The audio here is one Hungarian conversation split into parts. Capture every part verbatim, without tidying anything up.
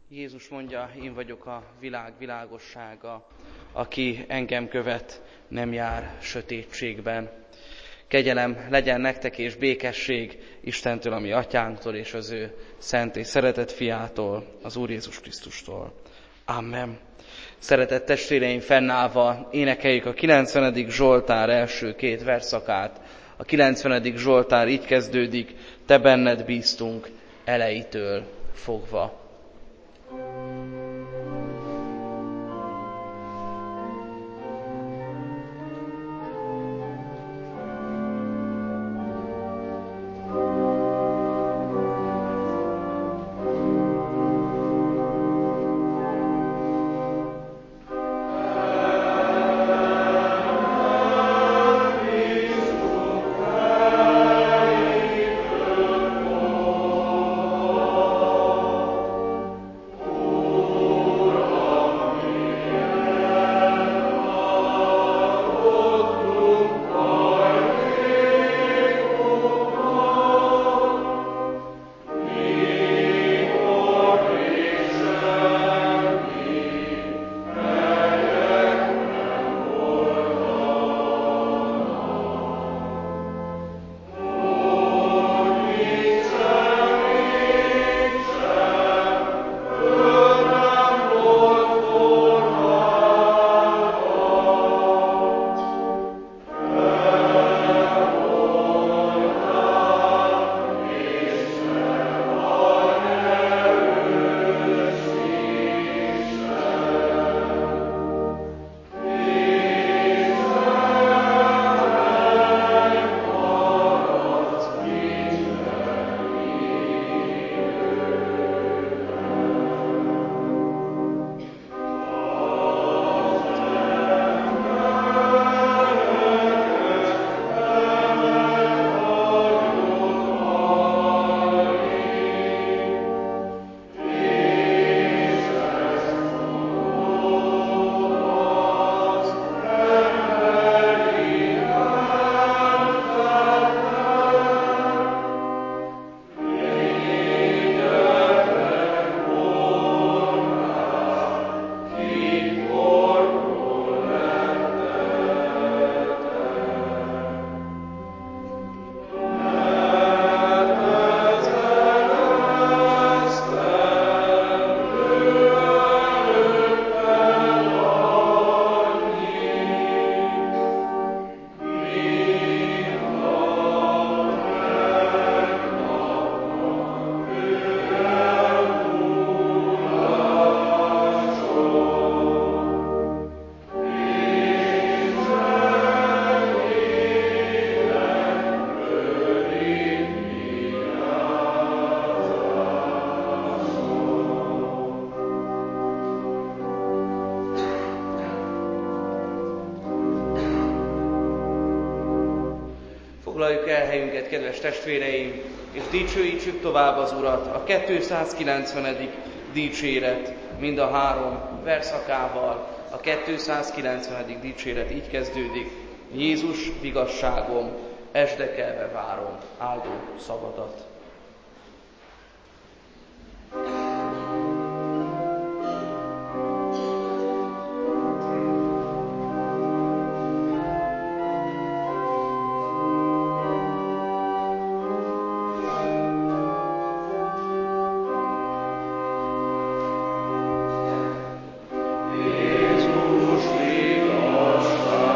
Jézus mondja, én vagyok a világ világossága, aki engem követ, nem jár sötétségben. Kegyelem legyen nektek és békesség Istentől, a mi atyánktól és az ő szent és szeretett fiától, az Úr Jézus Krisztustól. Amen. Szeretett testvéreim, fennállva énekeljük a kilencvenedik Zsoltár első két versszakát. A kilencvenedik Zsoltár így kezdődik: te benned bíztunk elejétől fogva. Foglaljuk el helyünket, kedves testvéreim, és dicsőítsük tovább az Urat a kétszázkilencvenedik dicséret mind a három versszakával. A kétszázkilencvenedik dicséret így kezdődik: Jézus vigasságom, esdekelve várom áldó szavadat.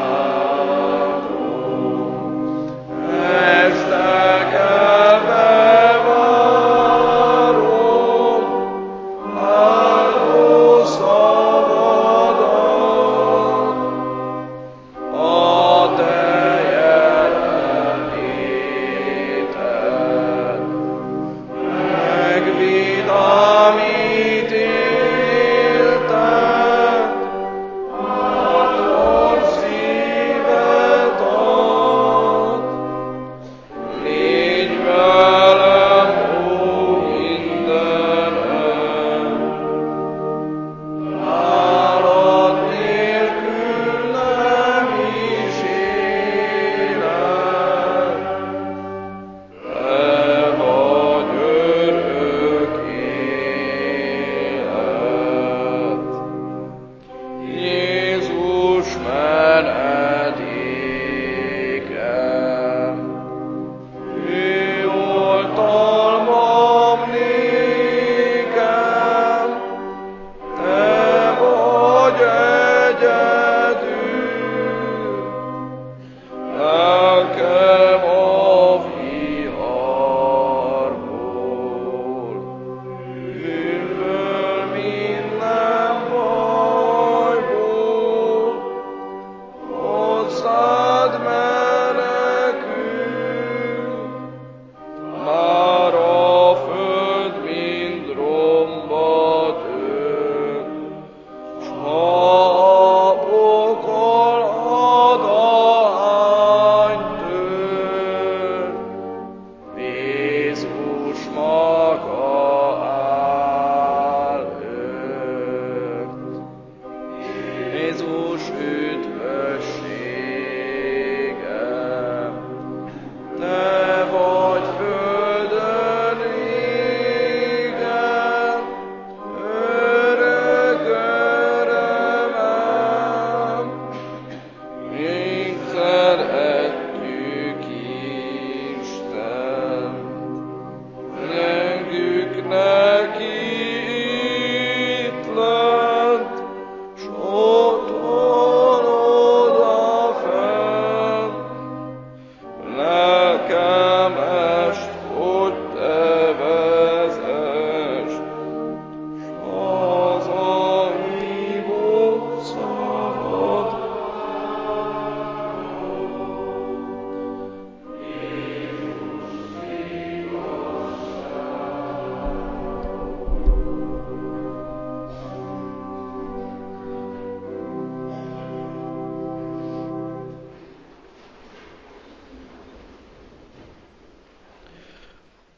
Esdekelve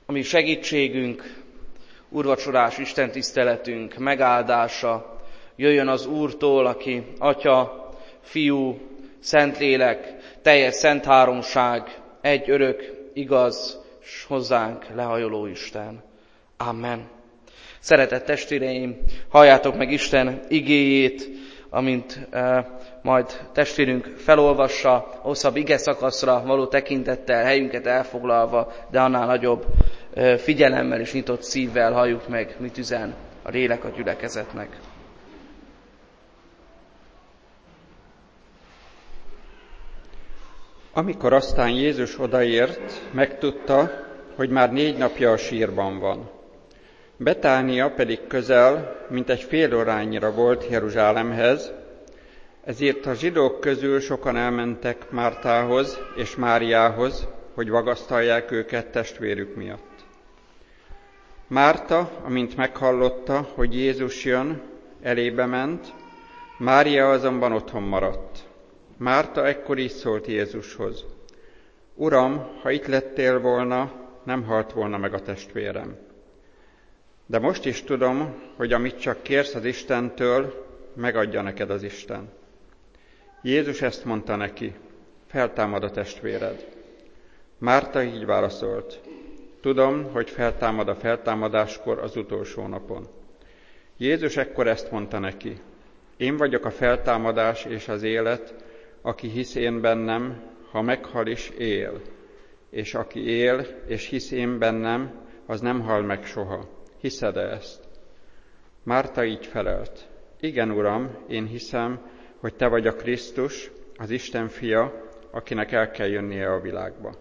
ami segítségünk, úrvacsorás istentiszteletünk megáldása jöjjön az Úrtól, aki Atya, Fiú, Szentlélek, teljes szent háromság, egy örök, igaz, s hozzánk lehajoló Isten. Amen. Szeretett testvéreim, halljátok meg Isten igéjét, amint eh, majd testvérünk felolvassa, hosszabb ige szakaszra való tekintettel, helyünket elfoglalva, de annál nagyobb eh, figyelemmel és nyitott szívvel halljuk meg, mit üzen a lélek a gyülekezetnek. Amikor aztán Jézus odaért, megtudta, hogy már négy napja a sírban van. Betánia pedig közel, mint egy fél órányira volt Jeruzsálemhez, ezért a zsidók közül sokan elmentek Mártához és Máriához, hogy magasztalják őket testvérük miatt. Márta, amint meghallotta, hogy Jézus jön, elébe ment, Mária azonban otthon maradt. Márta ekkor így szólt Jézushoz: Uram, ha itt lettél volna, nem halt volna meg a testvérem. De most is tudom, hogy amit csak kérsz az Istentől, megadja neked az Isten. Jézus ezt mondta neki: feltámad a testvéred. Márta így válaszolt: tudom, hogy feltámad a feltámadáskor az utolsó napon. Jézus ekkor ezt mondta neki: én vagyok a feltámadás és az élet, aki hisz én bennem, ha meghal is él, és aki él és hisz én bennem, az nem hal meg soha. Hiszed-e ezt? Márta így felelt: igen, Uram, én hiszem, hogy te vagy a Krisztus, az Isten fia, akinek el kell jönnie a világba.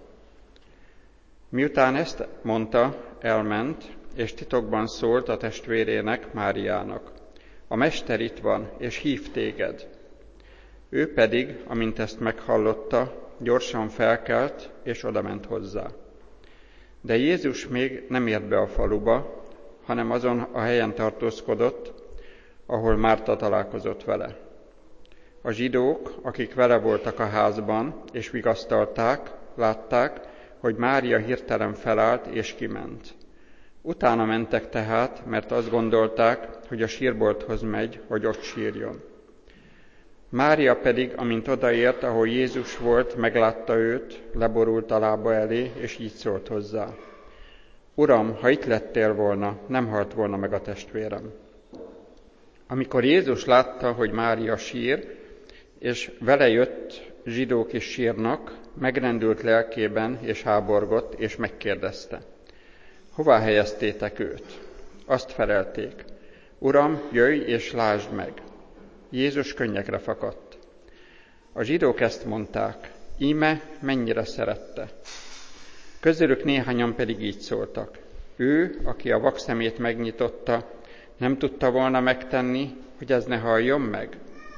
Miután ezt mondta, elment, és titokban szólt a testvérének, Máriának: a Mester itt van, és hív téged. Ő pedig, amint ezt meghallotta, gyorsan felkelt, és odament hozzá. De Jézus még nem ért be a faluba, hanem azon a helyen tartózkodott, ahol Márta találkozott vele. A zsidók, akik vele voltak a házban, és vigasztalták, látták, hogy Mária hirtelen felállt és kiment. Utána mentek tehát, mert azt gondolták, hogy a sírbolthoz megy, hogy ott sírjon. Mária pedig, amint odaért, ahol Jézus volt, meglátta őt, leborult a lába elé, és így szólt hozzá: Uram, ha itt lettél volna, nem halt volna meg a testvérem. Amikor Jézus látta, hogy Mária sír, és vele jött zsidók is sírnak, megrendült lelkében, és háborgott, és megkérdezte: hová helyeztétek őt? Azt felelték: Uram, jöjj és lásd meg. Jézus könnyekre fakadt. A zsidók ezt mondták: íme mennyire szerette. Közülük néhányan pedig így szóltak: ő, aki a vakszemét megnyitotta, nem tudta volna megtenni, hogy ez ne halljon meg?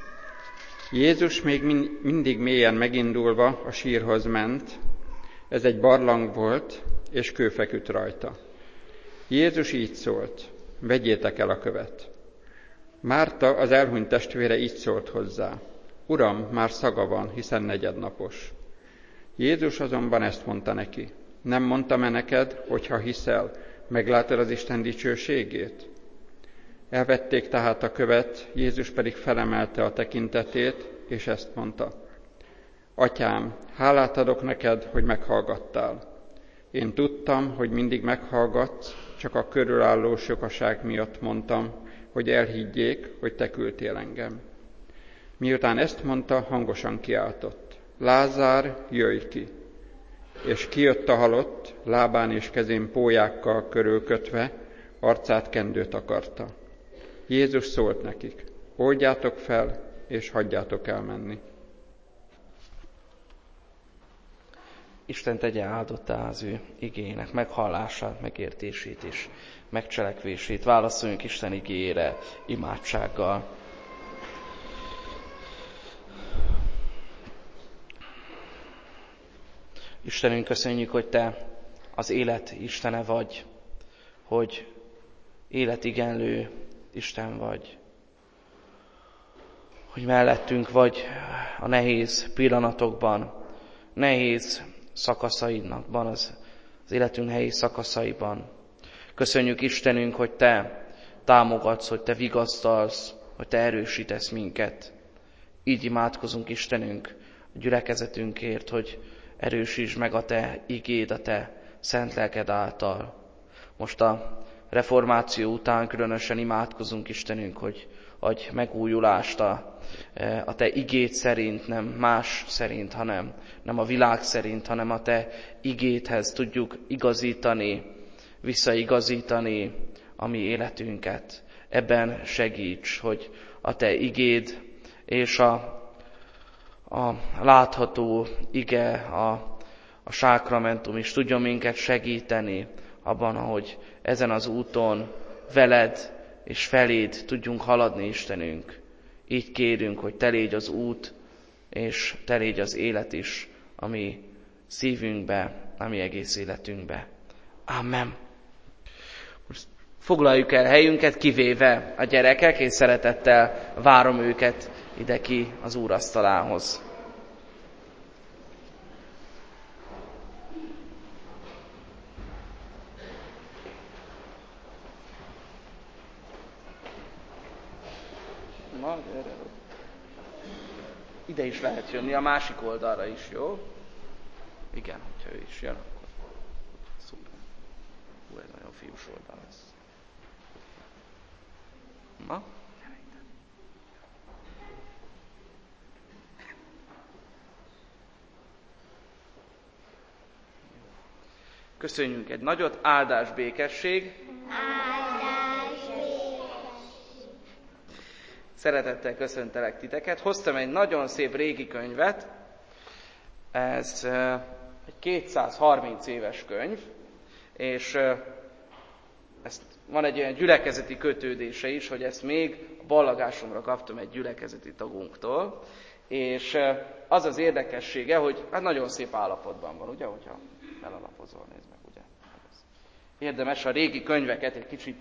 Jézus még mindig mélyen megindulva a sírhoz ment. Ez egy barlang volt, és kő feküdt rajta. Jézus így szólt: vegyétek el a követ. Márta, az elhunyt testvére így szólt hozzá: Uram, már szaga van, hiszen negyednapos. Jézus azonban ezt mondta neki: nem mondtam-e neked, hogy ha hiszel, meglátod az Isten dicsőségét? Elvették tehát a követ, Jézus pedig felemelte a tekintetét, és ezt mondta: Atyám, hálát adok neked, hogy meghallgattál. Én tudtam, hogy mindig meghallgatsz, csak a körülálló sokaság miatt mondtam, hogy elhiggyék, hogy te küldtél engem. Miután ezt mondta, hangosan kiáltott: Lázár, jöjj ki! És kijött a halott, lábán és kezén pólyákkal körülkötve, arcát kendőt akarta. Jézus szólt nekik: oldjátok fel, és hagyjátok elmenni. Isten tegye áldottá az ő igének meghallását, megértését és megcselekvését. Válaszoljunk Isten igéjére imádsággal. Istenünk, köszönjük, hogy Te az élet Istene vagy, hogy életigenlő Isten vagy, hogy mellettünk vagy a nehéz pillanatokban, nehéz szakaszaidnak az, az az életünk helyi szakaszaiban. Köszönjük Istenünk, hogy Te támogatsz, hogy Te vigasztalsz, hogy Te erősítesz minket. Így imádkozunk Istenünk a gyülekezetünkért, hogy erősítsd meg a Te igéd, a Te szent lelked által. Most a reformáció után különösen imádkozunk Istenünk, hogy adj megújulást a, a Te igéd szerint, nem más szerint, hanem nem a világ szerint, hanem a Te igédhez tudjuk igazítani, visszaigazítani a mi életünket. Ebben segíts, hogy a Te igéd és a, a látható ige, a, a sákramentum is tudjon minket segíteni abban, hogy ezen az úton veled és feléd tudjunk haladni, Istenünk. Így kérünk, hogy Te légy az út, és Te légy az élet is, ami szívünkbe, ami egész életünkbe. Amen. Most foglaljuk el helyünket, kivéve a gyerekek, és szeretettel várom őket ide ki az úrasztalához. Na, gyere. Ide is lehet jönni, a másik oldalra is, jó? Igen, hogyha ő is jön, akkor szuper. Hú, ez nagyon fiús oldal lesz. Na, köszönjünk egy nagyot, áldás, békesség. Áldás, békesség. Szeretettel köszöntelek titeket. Hoztam egy nagyon szép régi könyvet. Ez egy kétszázharminc éves könyv, és ezt van egy olyan gyülekezeti kötődése is, hogy ezt még a ballagásomra kaptam egy gyülekezeti tagunktól, és az az érdekessége, hogy hát nagyon szép állapotban van, ugye, hogyha elalapozol, nézd meg, ugye. Érdemes a régi könyveket egy kicsit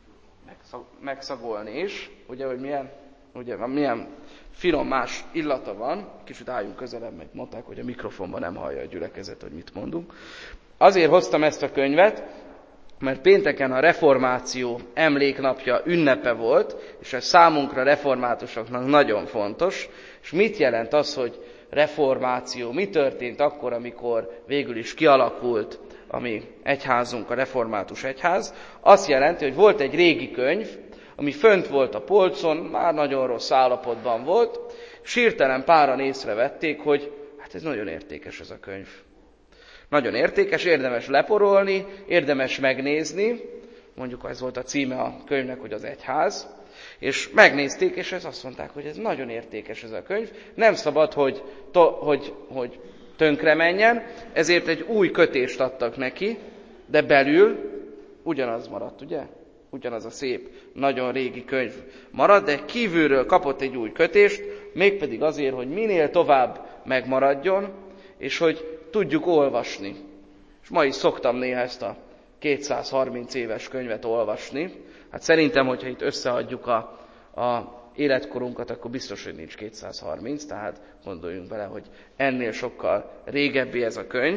megszagolni is, ugye, hogy milyen, ugye, milyen finom más illata van. Kicsit álljunk közelebb, meg mondták, hogy a mikrofonban nem hallja a gyülekezet, hogy mit mondunk. Azért hoztam ezt a könyvet, mert pénteken a reformáció emléknapja, ünnepe volt, és ez számunkra reformátusoknak nagyon fontos. És mit jelent az, hogy reformáció? Mi történt akkor, amikor végül is kialakult a mi egyházunk, a református egyház? Azt jelenti, hogy volt egy régi könyv, ami fönt volt a polcon, már nagyon rossz állapotban volt, és hirtelen páran észrevették, hogy hát ez nagyon értékes ez a könyv. Nagyon értékes, érdemes leporolni, érdemes megnézni, mondjuk ez volt a címe a könyvnek, hogy az egyház, és megnézték, és ezt azt mondták, hogy ez nagyon értékes ez a könyv, nem szabad, hogy, to, hogy, hogy tönkre menjen, ezért egy új kötést adtak neki, de belül ugyanaz maradt, ugye? Ugyanaz a szép, nagyon régi könyv marad, de kívülről kapott egy új kötést, mégpedig azért, hogy minél tovább megmaradjon, és hogy tudjuk olvasni. És ma is szoktam néha ezt a kétszázharminc éves könyvet olvasni. Hát szerintem, hogyha itt összeadjuk a, a életkorunkat, akkor biztos, hogy nincs kétszázharminc, tehát gondoljunk bele, hogy ennél sokkal régebbi ez a könyv.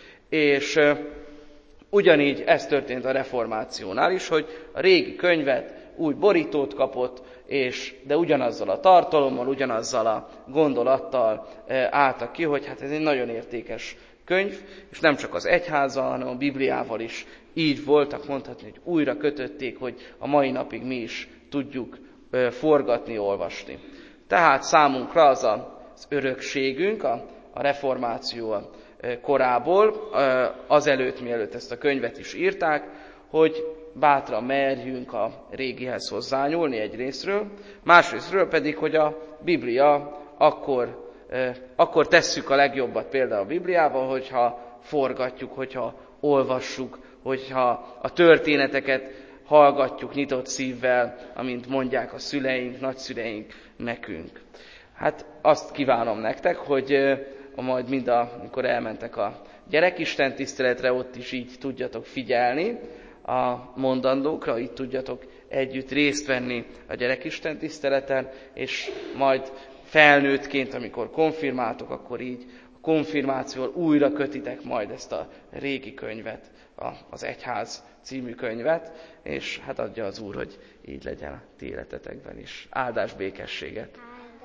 És uh, ugyanígy ez történt a reformációnál is, hogy a régi könyvet új borítót kapott, és, de ugyanazzal a tartalommal, ugyanazzal a gondolattal uh, álltak ki, hogy hát ez egy nagyon értékes könyv, és nem csak az egyházzal, hanem a Bibliával is így voltak, mondhatni, hogy újra kötötték, hogy a mai napig mi is tudjuk uh, forgatni, olvasni. Tehát számunkra az az örökségünk, a, a reformáció a, korából, azelőtt, mielőtt ezt a könyvet is írták, hogy bátran merjünk a régihez hozzányúlni egyrészről, másrészről pedig, hogy a Biblia akkor, akkor tesszük a legjobbat például a Bibliával, hogyha forgatjuk, hogyha olvassuk, hogyha a történeteket hallgatjuk nyitott szívvel, amint mondják a szüleink, nagyszüleink nekünk. Hát azt kívánom nektek, hogy majd mind a, amikor elmentek a gyerekisten tiszteletre, ott is így tudjatok figyelni a mondandókra, így tudjatok együtt részt venni a gyerekisten tiszteleten, és majd felnőttként, amikor konfirmáltok, akkor így konfirmációval újra kötitek majd ezt a régi könyvet, az Egyház című könyvet, és hát adja az Úr, hogy így legyen a ti életetekben is. Áldás, békességet!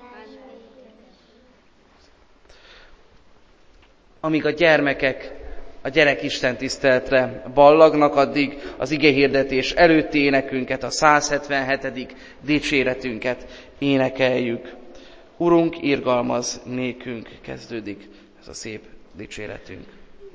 Amíg a gyermekek a gyerekisten tiszteletre ballagnak, addig az igehirdetés előtti énekünket, a száz hetvenhetedik dicséretünket énekeljük. Urunk, irgalmaz nékünk, kezdődik ez a szép dicséretünk.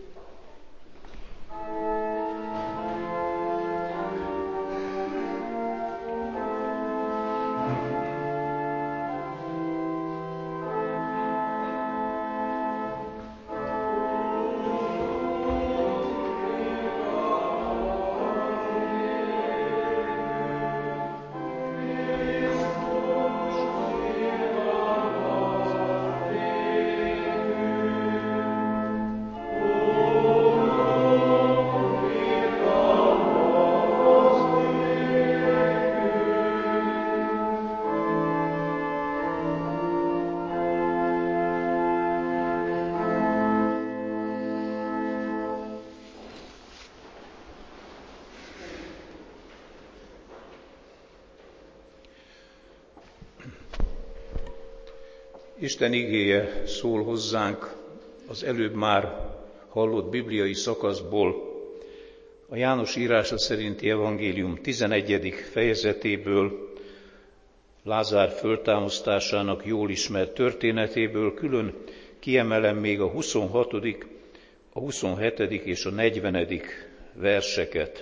Isten igéje szól hozzánk az előbb már hallott bibliai szakaszból, a János írása szerinti evangélium tizenegyedik fejezetéből, Lázár föltámasztásának jól ismert történetéből, külön kiemelem még a huszonhatodik, a huszonhetedik és a negyvenedik verseket.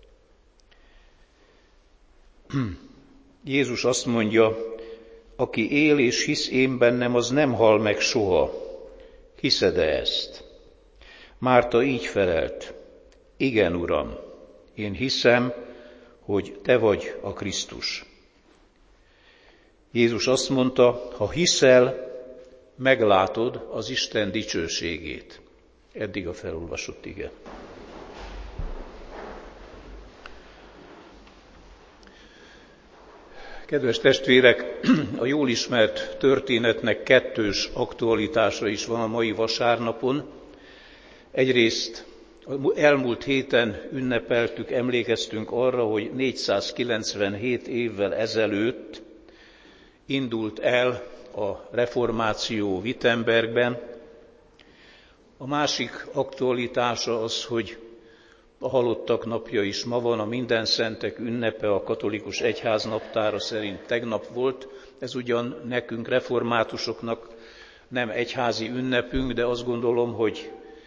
Jézus azt mondja, aki él és hisz én bennem, az nem hal meg soha. Hiszed-e ezt? Márta így felelt, igen, Uram, én hiszem, hogy te vagy a Krisztus. Jézus azt mondta, ha hiszel, meglátod az Isten dicsőségét. Eddig a felolvasott ige. Kedves testvérek, a jól ismert történetnek kettős aktualitása is van a mai vasárnapon. Egyrészt elmúlt héten ünnepeltük, emlékeztünk arra, hogy négyszázkilencvenhét évvel ezelőtt indult el a reformáció Wittenbergben. A másik aktualitása az, hogy a halottak napja is ma van, a Mindenszentek ünnepe a katolikus egyház naptára szerint tegnap volt. Ez ugyan nekünk reformátusoknak nem egyházi ünnepünk, de azt gondolom, hogy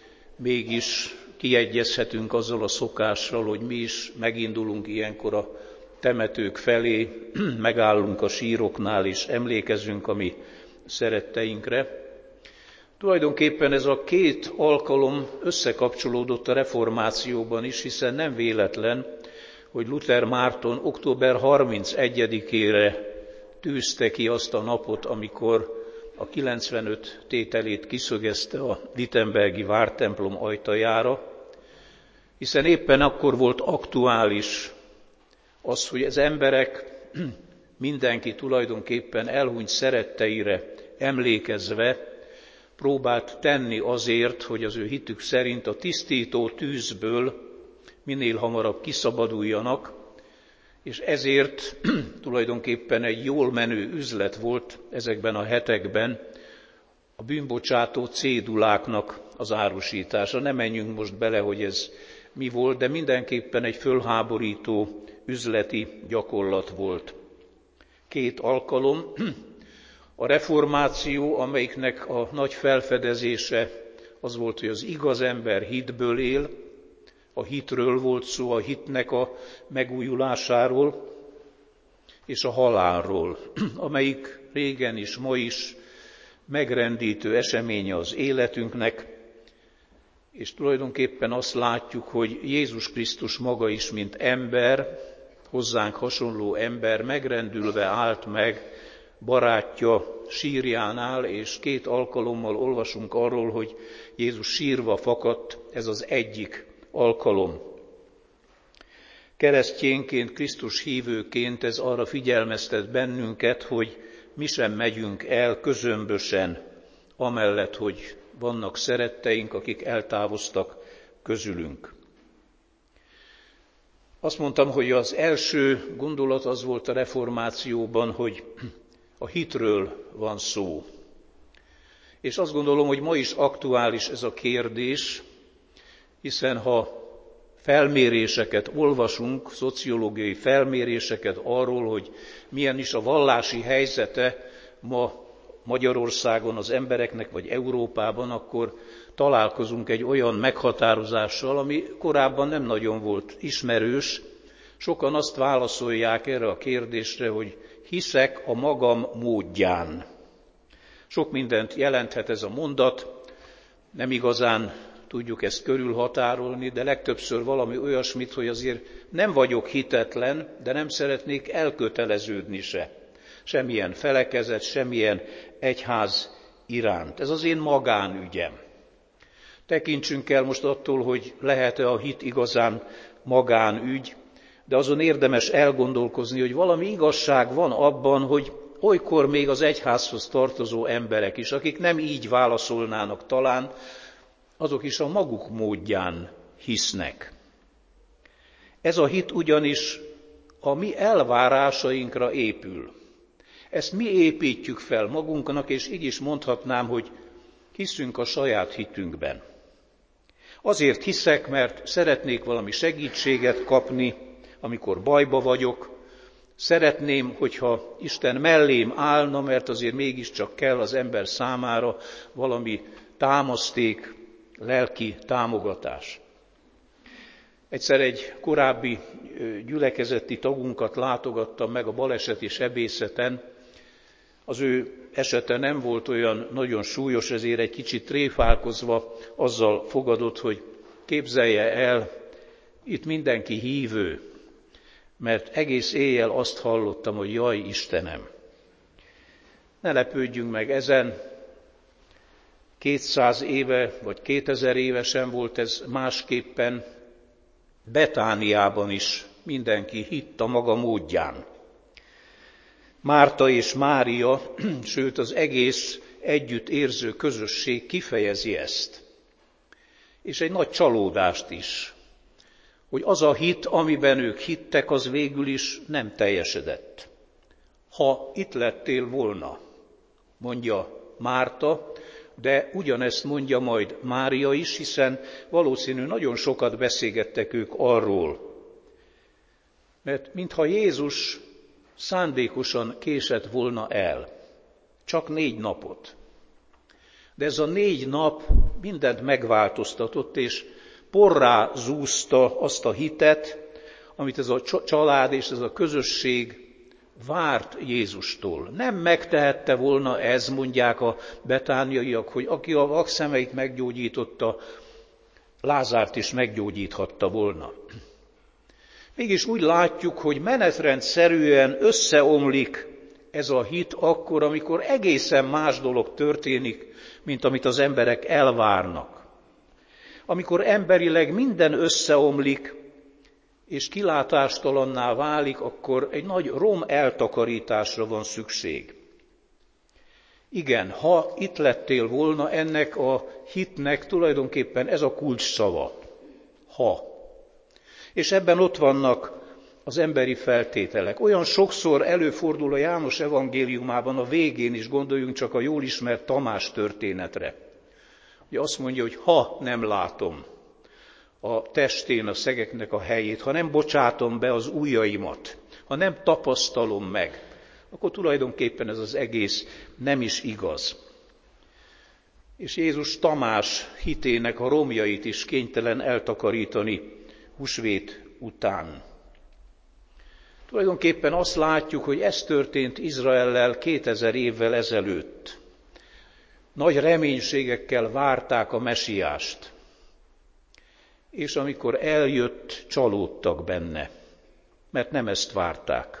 mégis kiegyezhetünk azzal a szokással, hogy mi is megindulunk ilyenkor a temetők felé, megállunk a síroknál és emlékezünk a mi szeretteinkre. Tulajdonképpen ez a két alkalom összekapcsolódott a reformációban is, hiszen nem véletlen, hogy Luther Márton október harmincegyedikére tűzte ki azt a napot, amikor a kilencvenöt tételét kiszögezte a wittenbergi vártemplom ajtajára, hiszen éppen akkor volt aktuális az, hogy az emberek, mindenki tulajdonképpen elhunyt szeretteire emlékezve próbált tenni azért, hogy az ő hitük szerint a tisztító tűzből minél hamarabb kiszabaduljanak, és ezért tulajdonképpen egy jól menő üzlet volt ezekben a hetekben a bűnbocsátó céduláknak az árusítása. Nem menjünk most bele, hogy ez mi volt, de mindenképpen egy fölháborító üzleti gyakorlat volt. Két alkalom, a reformáció, amelyiknek a nagy felfedezése az volt, hogy az igaz ember hitből él, a hitről volt szó, a hitnek a megújulásáról, és a halálról, amelyik régen is, ma is megrendítő eseménye az életünknek, és tulajdonképpen azt látjuk, hogy Jézus Krisztus maga is, mint ember, hozzánk hasonló ember, megrendülve állt meg barátja sírjánál, és két alkalommal olvasunk arról, hogy Jézus sírva fakadt, ez az egyik alkalom. Keresztényként, Krisztus hívőként ez arra figyelmeztet bennünket, hogy mi sem megyünk el közömbösen, amellett, hogy vannak szeretteink, akik eltávoztak közülünk. Azt mondtam, hogy az első gondolat az volt a reformációban, hogy a hitről van szó. És azt gondolom, hogy ma is aktuális ez a kérdés, hiszen ha felméréseket olvasunk, szociológiai felméréseket arról, hogy milyen is a vallási helyzete ma Magyarországon az embereknek, vagy Európában, akkor találkozunk egy olyan meghatározással, ami korábban nem nagyon volt ismerős. Sokan azt válaszolják erre a kérdésre, hogy hiszek a magam módján. Sok mindent jelenthet ez a mondat, nem igazán tudjuk ezt körülhatárolni, de legtöbbször valami olyasmit, hogy azért nem vagyok hitetlen, de nem szeretnék elköteleződni se. Semmilyen felekezet, semmilyen egyház iránt. Ez az én magánügyem. Tekintsünk el most attól, hogy lehet-e a hit igazán magánügy, de azon érdemes elgondolkozni, hogy valami igazság van abban, hogy olykor még az egyházhoz tartozó emberek is, akik nem így válaszolnának talán, azok is a maguk módján hisznek. Ez a hit ugyanis a mi elvárásainkra épül. Ezt mi építjük fel magunknak, és így is mondhatnám, hogy hiszünk a saját hitünkben. Azért hiszek, mert szeretnék valami segítséget kapni, amikor bajba vagyok. Szeretném, hogyha Isten mellém állna, mert azért mégiscsak kell az ember számára valami támaszték, lelki támogatás. Egyszer egy korábbi gyülekezeti tagunkat látogattam meg a baleseti sebészeten. Az ő esete nem volt olyan nagyon súlyos, ezért egy kicsit tréfálkozva azzal fogadott, hogy képzelje el, itt mindenki hívő, mert egész éjjel azt hallottam, hogy jaj, Istenem. Ne lepődjünk meg ezen, kétszáz éve vagy kétezer évesen volt ez másképpen, Betániában is mindenki hitt a maga módján. Márta és Mária, sőt az egész együtt érző közösség kifejezi ezt. És egy nagy csalódást is, hogy az a hit, amiben ők hittek, az végül is nem teljesedett. Ha itt lettél volna, mondja Márta, de ugyanezt mondja majd Mária is, hiszen valószínű nagyon sokat beszélgettek ők arról. Mert mintha Jézus szándékosan késett volna el, csak négy napot. De ez a négy nap mindent megváltoztatott, és porrá zúzta azt a hitet, amit ez a család és ez a közösség várt Jézustól. Nem megtehette volna ez, mondják a betániaiak, hogy aki a vakszemeit meggyógyította, Lázárt is meggyógyíthatta volna. Mégis úgy látjuk, hogy menetrendszerűen összeomlik ez a hit akkor, amikor egészen más dolog történik, mint amit az emberek elvárnak. Amikor emberileg minden összeomlik, és kilátástalanná válik, akkor egy nagy rom eltakarításra van szükség. Igen, ha itt lettél volna, ennek a hitnek tulajdonképpen ez a kulcsszava. Ha. És ebben ott vannak az emberi feltételek. Olyan sokszor előfordul a János evangéliumában, a végén is gondoljunk csak a jól ismert Tamás történetre. Ugye azt mondja, hogy ha nem látom a testén a szegeknek a helyét, ha nem bocsátom be az ujjaimat, ha nem tapasztalom meg, akkor tulajdonképpen ez az egész nem is igaz. És Jézus Tamás hitének a romjait is kénytelen eltakarítani húsvét után. Tulajdonképpen azt látjuk, hogy ez történt Izraellel kétezer évvel ezelőtt. Nagy reménységekkel várták a mesiást, és amikor eljött, csalódtak benne, mert nem ezt várták.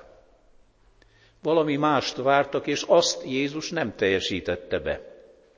Valami mást vártak, és azt Jézus nem teljesítette be.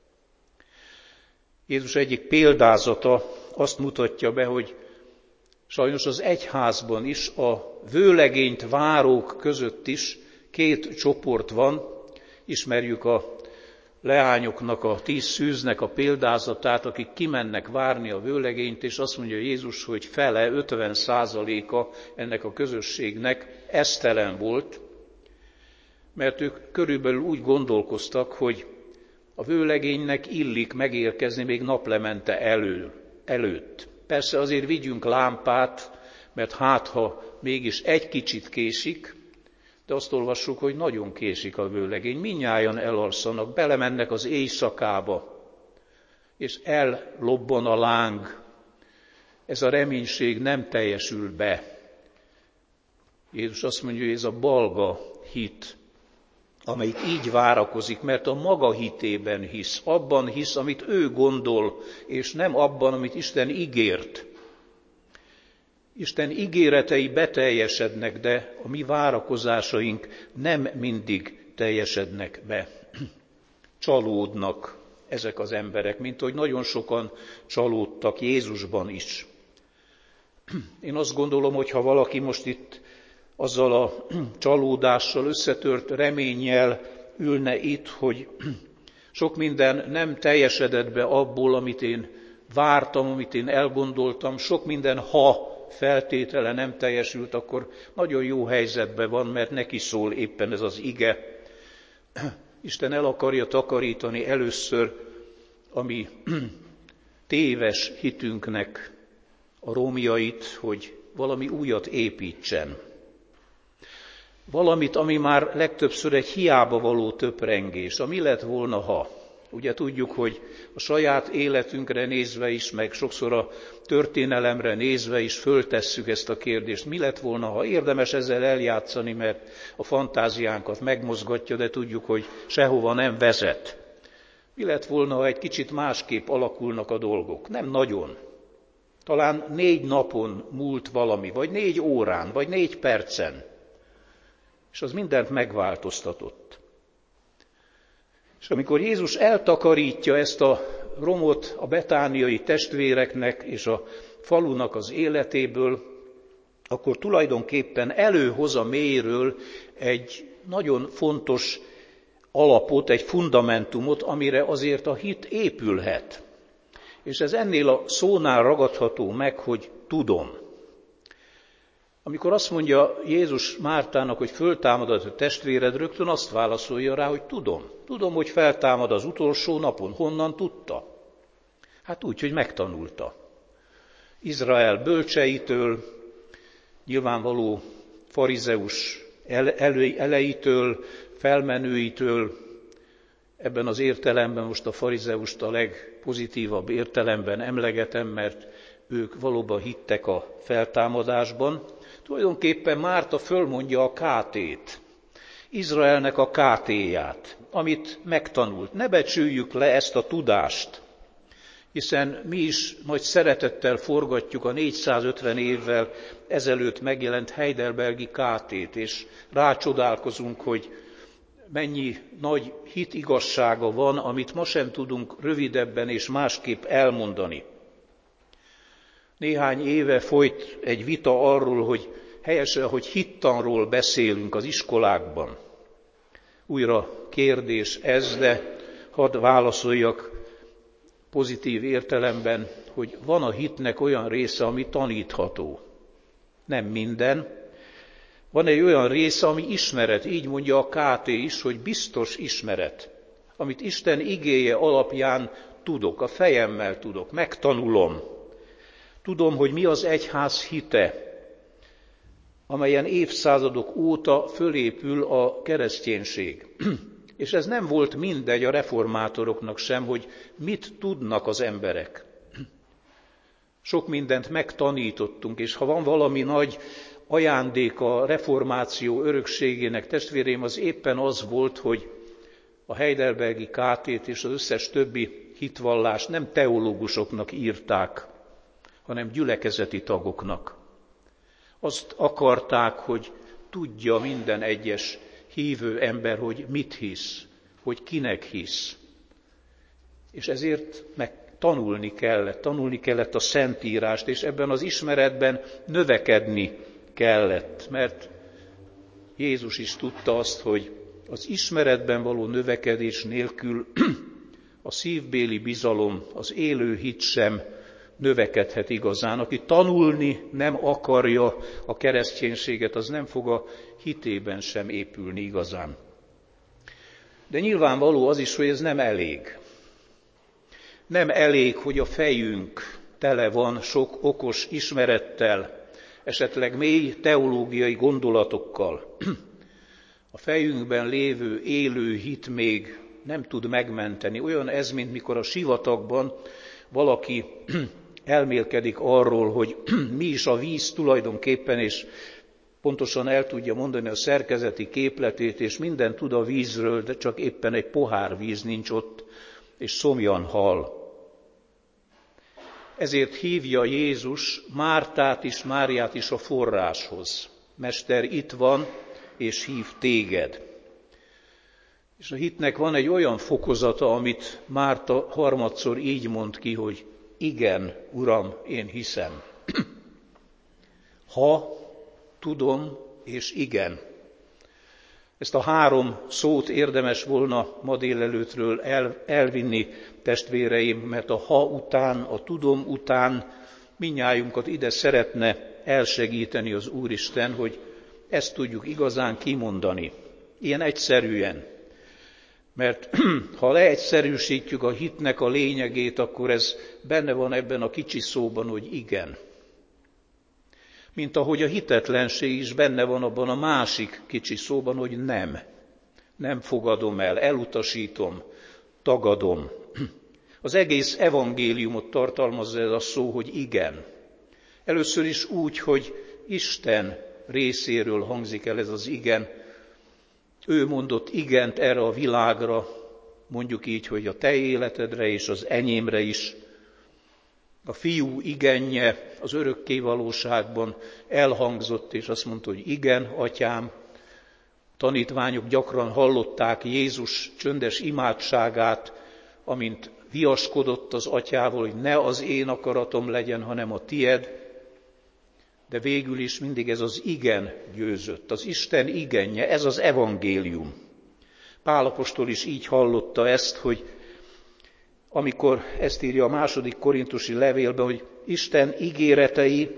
Jézus egyik példázata azt mutatja be, hogy sajnos az egyházban is, a vőlegényt várók között is két csoport van. Ismerjük a leányoknak, a tíz szűznek a példázatát, akik kimennek várni a vőlegényt, és azt mondja Jézus, hogy fele, ötven százaléka ennek a közösségnek esztelen volt, mert ők körülbelül úgy gondolkoztak, hogy a vőlegénynek illik megérkezni még naplemente elő, előtt. Persze azért vigyünk lámpát, mert hát ha mégis egy kicsit késik, de azt olvassuk, hogy nagyon késik a vőlegény. Mindnyájan elalszanak, belemennek az éjszakába, és ellobban a láng. Ez a reménység nem teljesül be. Jézus azt mondja, hogy ez a balga hit, amelyik így várakozik, mert a maga hitében hisz, abban hisz, amit ő gondol, és nem abban, amit Isten ígért. Isten ígéretei beteljesednek, de a mi várakozásaink nem mindig teljesednek be. Csalódnak ezek az emberek, mint hogy nagyon sokan csalódtak Jézusban is. Én azt gondolom, hogy ha valaki most itt azzal a csalódással, összetört reménnyel ülne itt, hogy sok minden nem teljesedett be abból, amit én vártam, amit én elgondoltam, sok minden ha feltétele nem teljesült, akkor nagyon jó helyzetben van, mert neki szól éppen ez az ige. Isten el akarja takarítani először a mi téves hitünknek a rómjait, hogy valami újat építsen. Valamit, ami már legtöbbször egy hiába való töprengés. A mi lett volna, ha? Ugye tudjuk, hogy a saját életünkre nézve is, meg sokszor a történelemre nézve is föltesszük ezt a kérdést. Mi lett volna, ha? Érdemes ezzel eljátszani, mert a fantáziánkat megmozgatja, de tudjuk, hogy sehova nem vezet. Mi lett volna, ha egy kicsit másképp alakulnak a dolgok? Nem nagyon. Talán négy napon múlt valami, vagy négy órán, vagy négy percen. És az mindent megváltoztatott. És amikor Jézus eltakarítja ezt a romot a betániai testvéreknek és a falunak az életéből, akkor tulajdonképpen előhoz a mélyről egy nagyon fontos alapot, egy fundamentumot, amire azért a hit épülhet. És ez ennél a szónál ragadható meg, hogy tudom. Amikor azt mondja Jézus Mártának, hogy föltámadott a testvéred, rögtön azt válaszolja rá, hogy tudom. Tudom, hogy feltámad az utolsó napon. Honnan tudta? Hát úgy, hogy megtanulta. Izrael bölcseitől, nyilvánvaló farizeus eleitől, felmenőitől, ebben az értelemben most a farizeust a legpozitívabb értelemben emlegetem, mert ők valóban hittek a feltámadásban. Tulajdonképpen Márta fölmondja a kátét, Izraelnek a kátéját, amit megtanult. Ne becsüljük le ezt a tudást, hiszen mi is nagy szeretettel forgatjuk a négyszázötven évvel ezelőtt megjelent heidelbergi kátét, és rácsodálkozunk, hogy mennyi nagy hitigazsága van, amit ma sem tudunk rövidebben és másképp elmondani. Néhány éve folyt egy vita arról, hogy helyesen, hogy hittanról beszélünk az iskolákban. Újra kérdés ez, de hadd válaszoljak pozitív értelemben, hogy van a hitnek olyan része, ami tanítható. Nem minden. Van egy olyan része, ami ismeret, így mondja a ká té is, hogy biztos ismeret, amit Isten igéje alapján tudok, a fejemmel tudok, megtanulom. Tudom, hogy mi az egyház hite, amelyen évszázadok óta fölépül a kereszténység. És ez nem volt mindegy a reformátoroknak sem, hogy mit tudnak az emberek. Sok mindent megtanítottunk, és ha van valami nagy ajándék a reformáció örökségének, testvérém, az éppen az volt, hogy a heidelbergi ká tét és az összes többi hitvallást nem teológusoknak írták, hanem gyülekezeti tagoknak. Azt akarták, hogy tudja minden egyes hívő ember, hogy mit hisz, hogy kinek hisz. És ezért meg tanulni kellett, tanulni kellett a Szentírást, és ebben az ismeretben növekedni kellett, mert Jézus is tudta azt, hogy az ismeretben való növekedés nélkül a szívbéli bizalom, az élő hit sem növekedhet igazán. Aki tanulni nem akarja a kereszténységet, az nem fog a hitében sem épülni igazán. De nyilvánvaló az is, hogy ez nem elég. Nem elég, hogy a fejünk tele van sok okos ismerettel, esetleg mély teológiai gondolatokkal. A fejünkben lévő élő hit még nem tud megmenteni. Olyan ez, mint mikor a sivatagban valaki elmélkedik arról, hogy mi is a víz tulajdonképpen, és pontosan el tudja mondani a szerkezeti képletét, és mindent tud a vízről, de csak éppen egy pohár víz nincs ott, és szomjan hal. Ezért hívja Jézus Mártát is, Máriát is a forráshoz. Mester, itt van, és hív téged. És a hitnek van egy olyan fokozata, amit Márta harmadszor így mond ki, hogy igen, Uram, én hiszem. Ha, tudom, és igen. Ezt a három szót érdemes volna ma délelőttről el, elvinni, testvéreim, mert a ha után, a tudom után mindnyájunkat ide szeretne elsegíteni az Úristen, hogy ezt tudjuk igazán kimondani, ilyen egyszerűen. Mert ha leegyszerűsítjük a hitnek a lényegét, akkor ez benne van ebben a kicsi szóban, hogy igen. Mint ahogy a hitetlenség is benne van abban a másik kicsi szóban, hogy nem. Nem fogadom el, elutasítom, tagadom. Az egész evangéliumot tartalmazza ez a szó, hogy igen. Először is úgy, hogy Isten részéről hangzik el ez az igen. Ő mondott igent erre a világra, mondjuk így, hogy a te életedre és az enyémre is. A fiú igenje az örökké valóságban elhangzott, és azt mondta, hogy igen, atyám. Tanítványok gyakran hallották Jézus csöndes imádságát, amint viaskodott az atyával, hogy ne az én akaratom legyen, hanem a tied. De végül is mindig ez az igen győzött, az Isten igenje, ez az evangélium. Pál apostol is így hallotta ezt, hogy amikor ezt írja a második korintusi levélben, hogy Isten ígéretei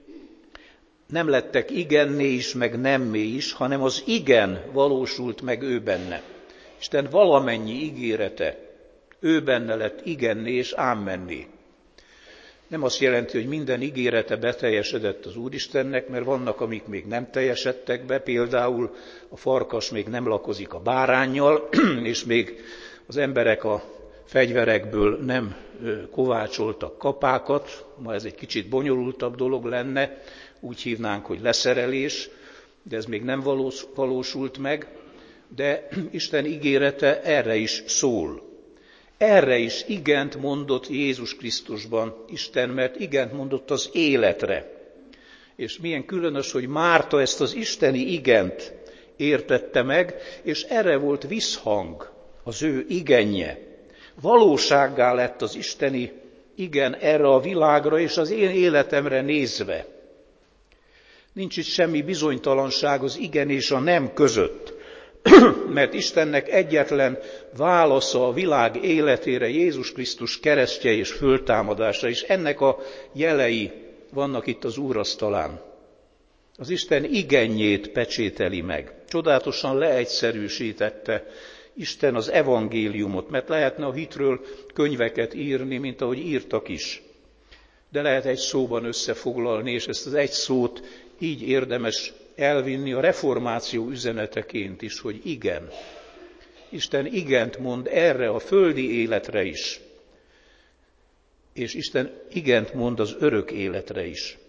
nem lettek igenné is, meg nemmé is, hanem az igen valósult meg ő benne. Isten valamennyi ígérete ő benne lett igenné és ámmenné. Nem azt jelenti, hogy minden ígérete beteljesedett az Úristennek, mert vannak, amik még nem teljesedtek be, például a farkas még nem lakozik a báránnyal, és még az emberek a fegyverekből nem kovácsoltak kapákat, ma ez egy kicsit bonyolultabb dolog lenne, úgy hívnánk, hogy leszerelés, de ez még nem valósult meg, de Isten ígérete erre is szól. Erre is igent mondott Jézus Krisztusban Isten, mert igent mondott az életre. És milyen különös, hogy Márta ezt az isteni igent értette meg, és erre volt visszhang az ő igenje. Valósággá lett az isteni igen erre a világra és az én életemre nézve. Nincs itt semmi bizonytalanság az igen és a nem között, mert Istennek egyetlen válasza a világ életére Jézus Krisztus keresztje és föltámadása, és ennek a jelei vannak itt az úrasztalán. Az Isten igenjét pecsételi meg. Csodálatosan leegyszerűsítette Isten az evangéliumot, mert lehetne a hitről könyveket írni, mint ahogy írtak is. De lehet egy szóban összefoglalni, és ezt az egy szót így érdemes elvinni a reformáció üzeneteként is, hogy igen. Isten igent mond erre a földi életre is. És Isten igent mond az örök életre is.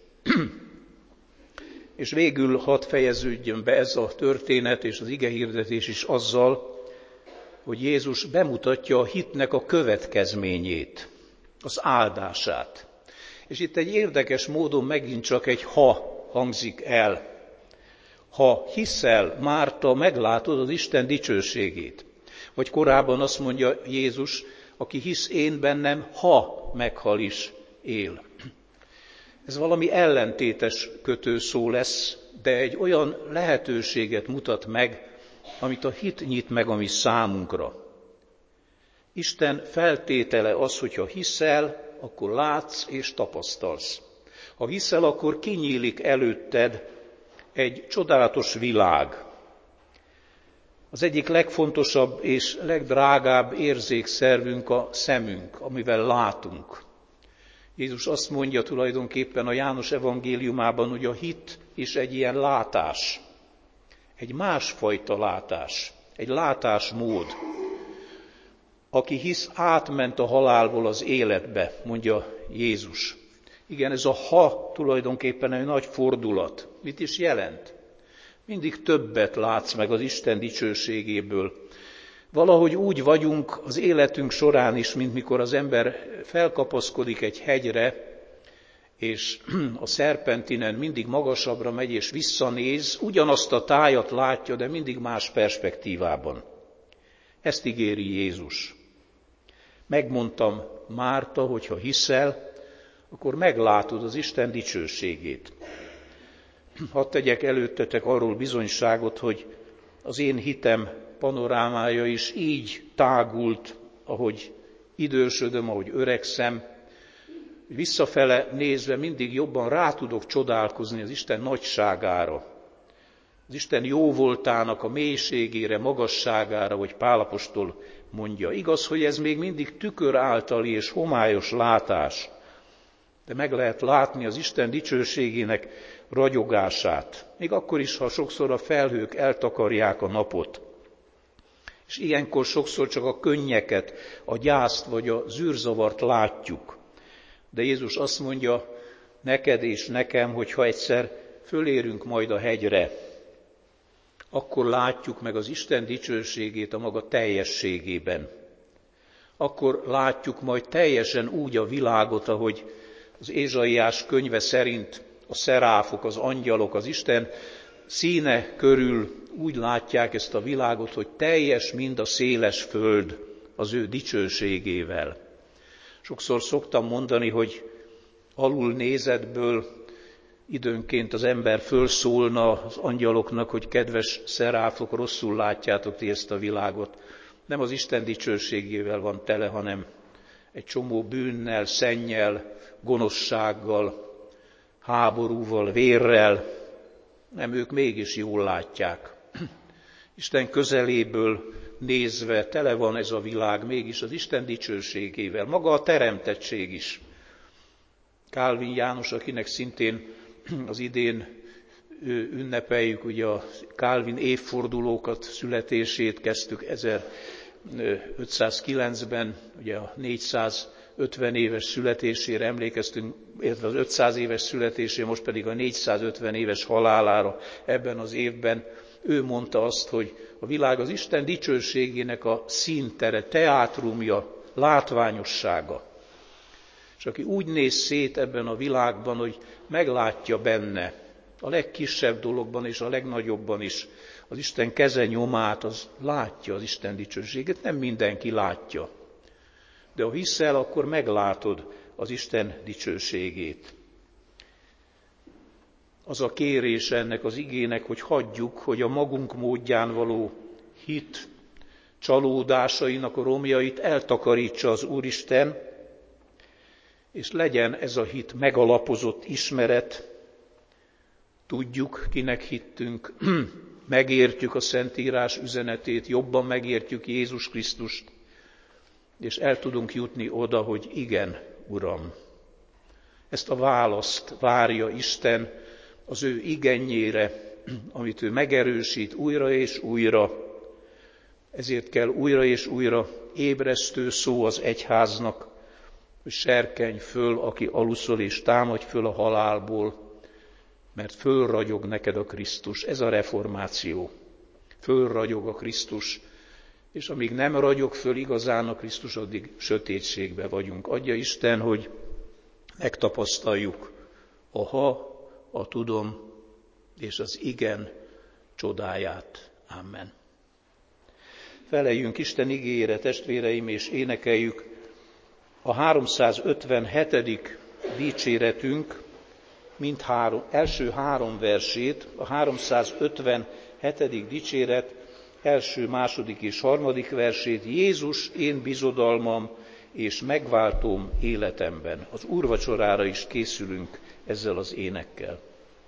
És végül hadd fejeződjön be ez a történet és az igehirdetés is azzal, hogy Jézus bemutatja a hitnek a következményét, az áldását. És itt egy érdekes módon megint csak egy ha hangzik el. Ha hiszel, Márta, meglátod az Isten dicsőségét. Vagy korábban azt mondja Jézus, aki hisz én bennem, ha meghal is, él. Ez valami ellentétes kötőszó lesz, de egy olyan lehetőséget mutat meg, amit a hit nyit meg a mi számunkra. Isten feltétele az, hogyha hiszel, akkor látsz és tapasztalsz. Ha hiszel, akkor kinyílik előtted egy csodálatos világ. Az egyik legfontosabb és legdrágább érzékszervünk a szemünk, amivel látunk. Jézus azt mondja tulajdonképpen a János evangéliumában, hogy a hit is egy ilyen látás, egy másfajta látás, egy látásmód. Aki hisz, átment a halálból az életbe, mondja Jézus. Igen, ez a ha tulajdonképpen egy nagy fordulat. Mit is jelent? Mindig többet látsz meg az Isten dicsőségéből. Valahogy úgy vagyunk az életünk során is, mint mikor az ember felkapaszkodik egy hegyre, és a szerpentinen mindig magasabbra megy és visszanéz, ugyanazt a tájat látja, de mindig más perspektívában. Ezt ígéri Jézus. Megmondtam Márta, hogy ha hiszel, akkor meglátod az Isten dicsőségét. Hadd tegyek előttetek arról bizonyságot, hogy az én hitem panorámája is így tágult, ahogy idősödöm, ahogy öregszem. Visszafele nézve mindig jobban rá tudok csodálkozni az Isten nagyságára, az Isten jóvoltának a mélységére, magasságára, hogy Pál apostol mondja. Igaz, hogy ez még mindig tükör általi és homályos látás, de meg lehet látni az Isten dicsőségének ragyogását, még akkor is, ha sokszor a felhők eltakarják a napot. És ilyenkor sokszor csak a könnyeket, a gyászt vagy a zűrzavart látjuk. De Jézus azt mondja neked és nekem, hogy ha egyszer fölérünk majd a hegyre, akkor látjuk meg az Isten dicsőségét a maga teljességében. Akkor látjuk majd teljesen úgy a világot, ahogy az Ézsaiás könyve szerint a szeráfok, az angyalok, az Isten színe körül úgy látják ezt a világot, hogy teljes, mind a széles föld az ő dicsőségével. Sokszor szoktam mondani, hogy alul nézetből időnként az ember fölszólna az angyaloknak, hogy kedves szeráfok, rosszul látjátok ti ezt a világot. Nem az Isten dicsőségével van tele, hanem egy csomó bűnnel, szennyel, gonoszsággal, háborúval, vérrel. Nem, ők mégis jól látják. Isten közeléből nézve tele van ez a világ mégis az Isten dicsőségével, maga a teremtettség is. Kálvin János, akinek szintén az idén ünnepeljük, ugye a Kálvin évfordulókat, születését kezdtük ezerötszázkilencben, ugye a négyszázötven éves születésére emlékeztünk, illetve az ötszáz éves születésére, most pedig a négyszázötven éves halálára ebben az évben. Ő mondta azt, hogy a világ az Isten dicsőségének a színtere, teátrumja, látványossága. És aki úgy néz szét ebben a világban, hogy meglátja benne, a legkisebb dologban és a legnagyobban is az Isten keze nyomát, az látja az Isten dicsőségét. Nem mindenki látja. De ha hiszel, akkor meglátod az Isten dicsőségét. Az a kérés ennek az igének, hogy hagyjuk, hogy a magunk módján való hit csalódásainak a romjait eltakarítsa az Úristen, és legyen ez a hit megalapozott ismeret, tudjuk, kinek hittünk, megértjük a Szentírás üzenetét, jobban megértjük Jézus Krisztust, és el tudunk jutni oda, hogy igen, Uram. Ezt a választ várja Isten az ő igennyére, amit ő megerősít újra és újra. Ezért kell újra és újra ébresztő szó az egyháznak, hogy serkenj föl, aki aluszol, és támadj föl a halálból, mert fölragyog neked a Krisztus. Ez a reformáció. Fölragyog a Krisztus, és amíg nem ragyog föl igazán a Krisztus, addig sötétségbe vagyunk. Adja Isten, hogy megtapasztaljuk a ha, a tudom és az igen csodáját. Amen. Feleljünk Isten igéjére, testvéreim, és énekeljük a háromszázötvenhetedik dicséretünk mind három, első három versét. A háromszázötvenhetedik dicséret első, második és harmadik versét, Jézus, én bizodalmam és megváltóm életemben. Az úrvacsorára is készülünk ezzel az énekkel.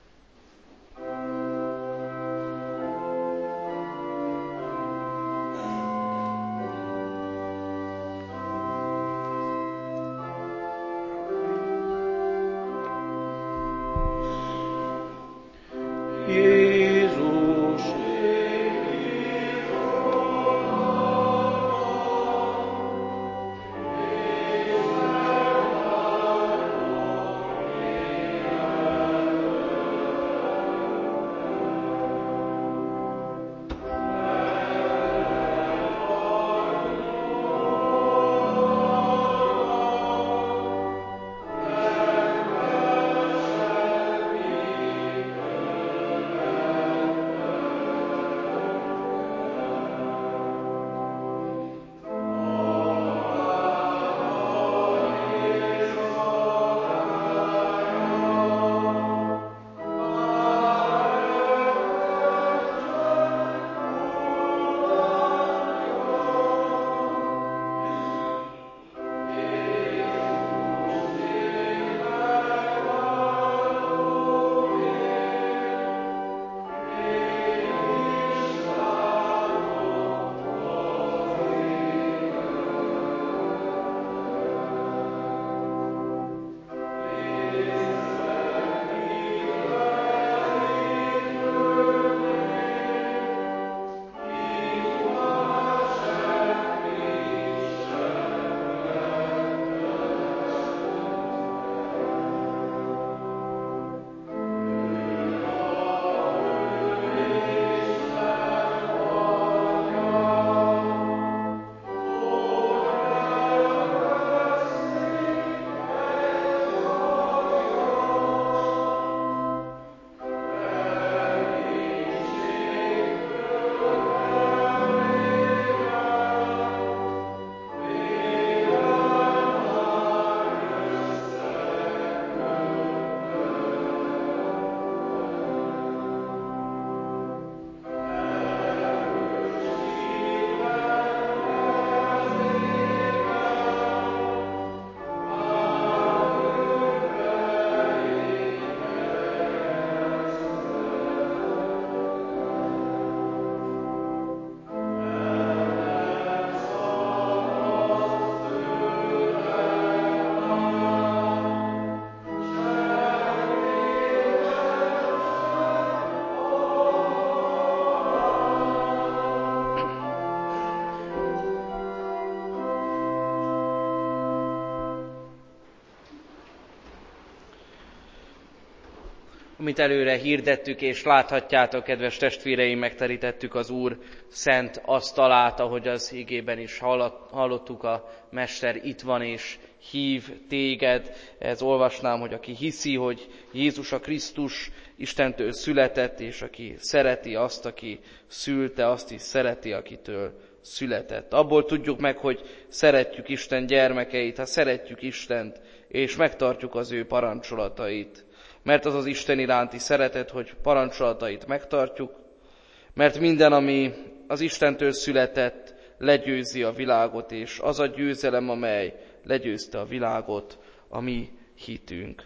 Amit előre hirdettük, és láthatjátok, kedves testvéreim, megterítettük az Úr szent asztalát, ahogy az igében is hallottuk, a Mester itt van és hív téged. Ez olvasnám, hogy aki hiszi, hogy Jézus a Krisztus Istentől született, és aki szereti azt, aki szülte, azt is szereti, akitől született. Abból tudjuk meg, hogy szeretjük Isten gyermekeit, ha szeretjük Istent, és megtartjuk az ő parancsolatait. Mert az az Isten iránti szeretet, hogy parancsolatait megtartjuk, mert minden, ami az Istentől született, legyőzi a világot, és az a győzelem, amely legyőzte a világot, a mi hitünk.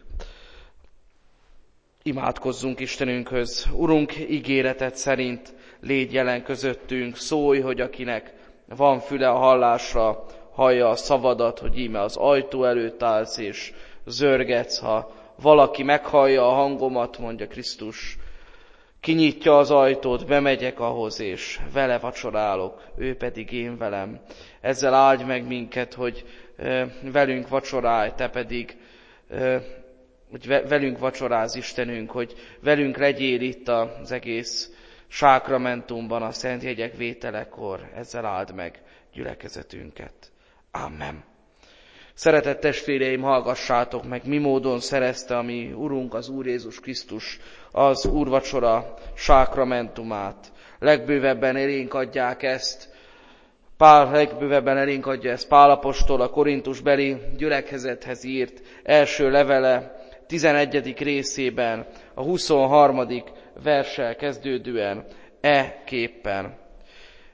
Imádkozzunk Istenünkhöz. Urunk, ígéreted szerint légy jelen közöttünk, szólj, hogy akinek van füle a hallásra, hallja a szavadat, hogy íme az ajtó előtt állsz és zörgetsz, ha valaki meghallja a hangomat, mondja Krisztus, kinyitja az ajtót, bemegyek ahhoz, és vele vacsorálok, ő pedig én velem. Ezzel áldj meg minket, hogy velünk vacsorálj, te pedig, hogy velünk vacsoráz Istenünk, hogy velünk legyél itt az egész sákramentumban, a szent jegyek vételekor. Ezzel áld meg gyülekezetünket. Amen. Szeretett testvéreim, hallgassátok meg, mi módon szerezte a mi Urunk, az Úr Jézus Krisztus az úrvacsora sákramentumát. Legbővebben elénk adják ezt, Pál legbővebben elénk adja ezt Pál apostol a korintusbeli gyülekezethez írt első levele tizenegyedik részében, a huszonharmadik verssel kezdődően e képpen.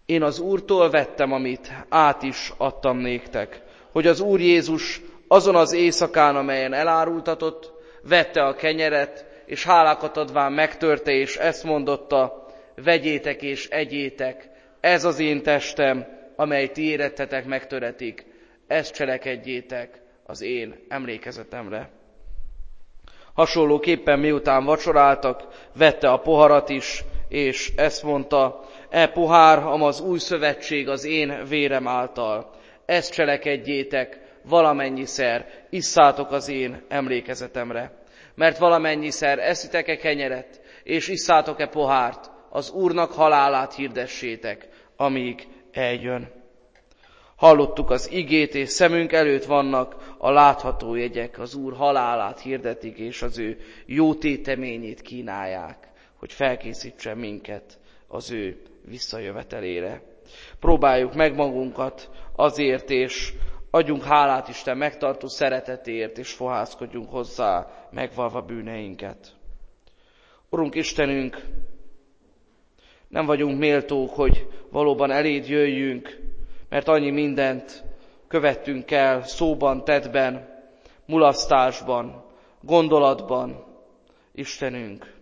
Én az Úrtól vettem, amit át is adtam néktek, hogy az Úr Jézus azon az éjszakán, amelyen elárultatott, vette a kenyeret, és hálákat adván megtörte, és ezt mondotta: vegyétek és egyétek, ez az én testem, amely ti érettetek megtöretik, ezt cselekedjétek az én emlékezetemre. Hasonlóképpen miután vacsoráltak, vette a poharat is, és ezt mondta: e pohár, am az új szövetség az én vérem által. Ezt cselekedjétek, valamennyiszer isszátok az én emlékezetemre. Mert valamennyiszer eszitek-e kenyeret, és isszátok-e pohárt, az Úrnak halálát hirdessétek, amíg eljön. Hallottuk az igét, és szemünk előtt vannak a látható jegyek. Az Úr halálát hirdetik, és az ő jó téteményét kínálják, hogy felkészítsen minket az ő visszajövetelére. Próbáljuk meg magunkat azért, és adjunk hálát Isten megtartó szeretetért, és fohászkodjunk hozzá, megvalva bűneinket. Urunk Istenünk, nem vagyunk méltók, hogy valóban eléd jöjjünk, mert annyi mindent követtünk el szóban, tettben, mulasztásban, gondolatban, Istenünk.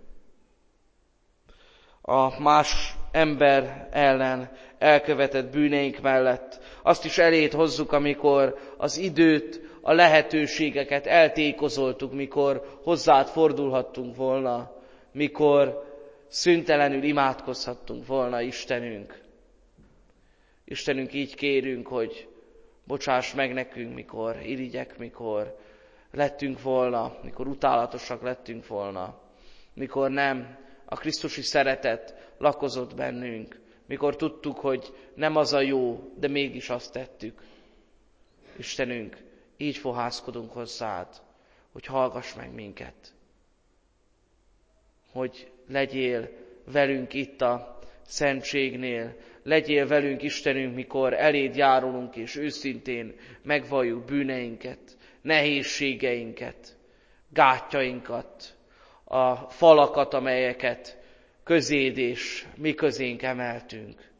A más ember ellen elkövetett bűneink mellett azt is eléd hozzuk, amikor az időt, a lehetőségeket eltékozoltuk, mikor hozzád fordulhattunk volna, mikor szüntelenül imádkozhattunk volna, Istenünk. Istenünk, így kérünk, hogy bocsáss meg nekünk, mikor irigyek, mikor lettünk volna, mikor utálatosak lettünk volna, mikor nem a krisztusi szeretet lakozott bennünk, mikor tudtuk, hogy nem az a jó, de mégis azt tettük. Istenünk, így fohászkodunk hozzád, hogy hallgass meg minket, hogy legyél velünk itt a szentségnél, legyél velünk, Istenünk, mikor eléd járulunk, és őszintén megvalljuk bűneinket, nehézségeinket, gátjainkat, a falakat, amelyeket közéd és mi közénk emeltünk.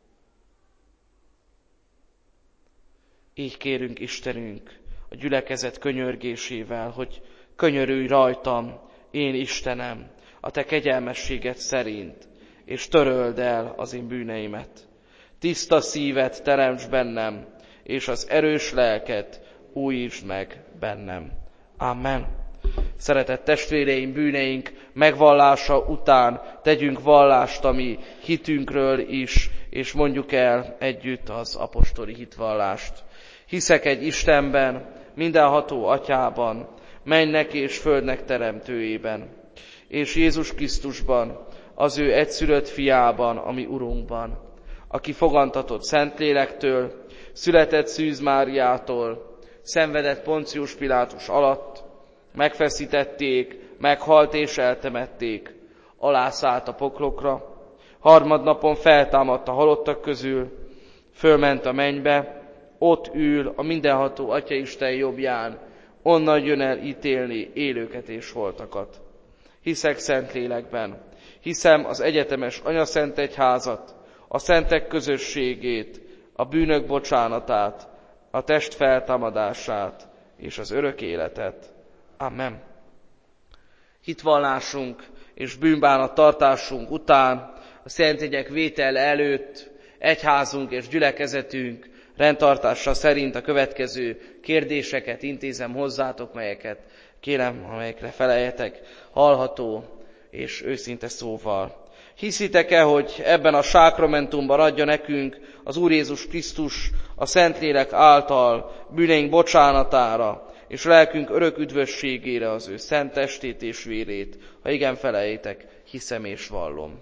Így kérünk, Istenünk, a gyülekezet könyörgésével, hogy könyörülj rajtam, én Istenem, a te kegyelmességed szerint, és töröld el az én bűneimet. Tiszta szívet teremts bennem, és az erős lelket újítsd meg bennem. Amen. Szeretett testvéreim, bűneink megvallása után tegyünk vallást a mi hitünkről is, és mondjuk el együtt az apostoli hitvallást. Hiszek egy Istenben, mindenható Atyában, mennek és földnek teremtőjében, és Jézus Krisztusban, az ő egyszülött fiában, ami Urunkban, aki fogantatott Szentlélektől, született Szűz Máriától, szenvedett Poncius Pilátus alatt, megfeszítették, meghalt és eltemették, alászállt a poklokra, harmadnapon feltámadt a halottak közül, fölment a mennybe, ott ül a mindenható Atyaisten jobbján, onnan jön el ítélni élőket és holtakat. Hiszek Szentlélekben, hiszem az egyetemes Anyaszent Egyházat, a szentek közösségét, a bűnök bocsánatát, a test feltámadását és az örök életet. Amen. Hitvallásunk és bűnbánat tartásunk után, a szentjegyek vétel előtt egyházunk és gyülekezetünk rendtartása szerint a következő kérdéseket intézem hozzátok, melyeket kérem, amelyekre feleljetek hallható és őszinte szóval. Hiszitek-e, hogy ebben a sákramentumban adja nekünk az Úr Jézus Krisztus a Szentlélek által bűneink bocsánatára, és lelkünk örök üdvösségére az ő szent testét és vérét? Ha igen, feleljétek, hiszem és vallom.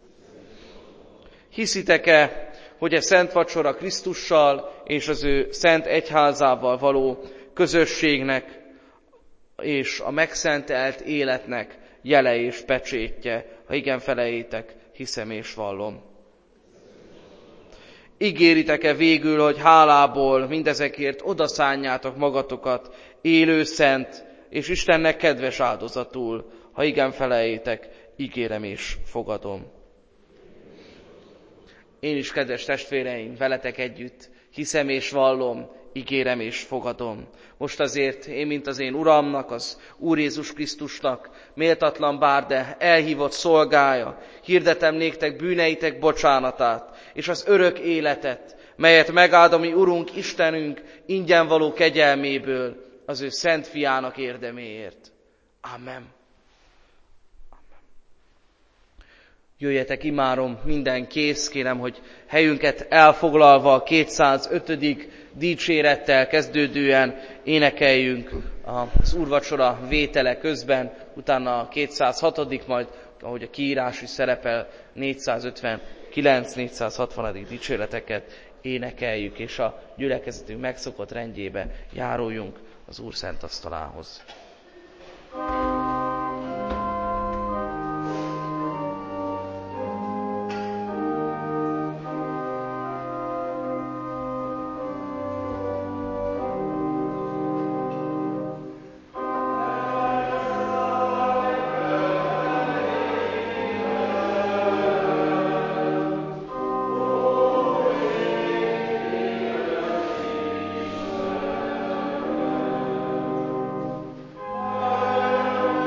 Hiszitek-e, hogy a szent vacsora Krisztussal és az ő szent egyházával való közösségnek és a megszentelt életnek jele és pecsétje? Ha igen, feleljétek, hiszem és vallom. Ígéritek-e végül, hogy hálából mindezekért odaszánjátok magatokat élő, szent és Istennek kedves áldozatul? Ha igen, feleljétek, ígérem és fogadom. Én is, kedves testvéreim, veletek együtt hiszem és vallom, ígérem és fogadom. Most azért én, mint az én Uramnak, az Úr Jézus Krisztusnak, méltatlan bár, de elhívott szolgája, hirdetem néktek bűneitek bocsánatát, és az örök életet, melyet megáld a mi Urunk, Istenünk ingyen való kegyelméből, az ő szent fiának érdeméért. Amen. Jöjjetek, imárom, minden kész, kérem, hogy helyünket elfoglalva a kétszázötödik dicsérettel kezdődően énekeljünk az úrvacsora vétele közben, utána a kétszázhatodik, majd, ahogy a kiírás is szerepel, négyszázötvenkilenc négyszázhatvan dicséreteket énekeljük, és a gyülekezetünk megszokott rendjébe járuljunk az Úr szent asztalához. Amen.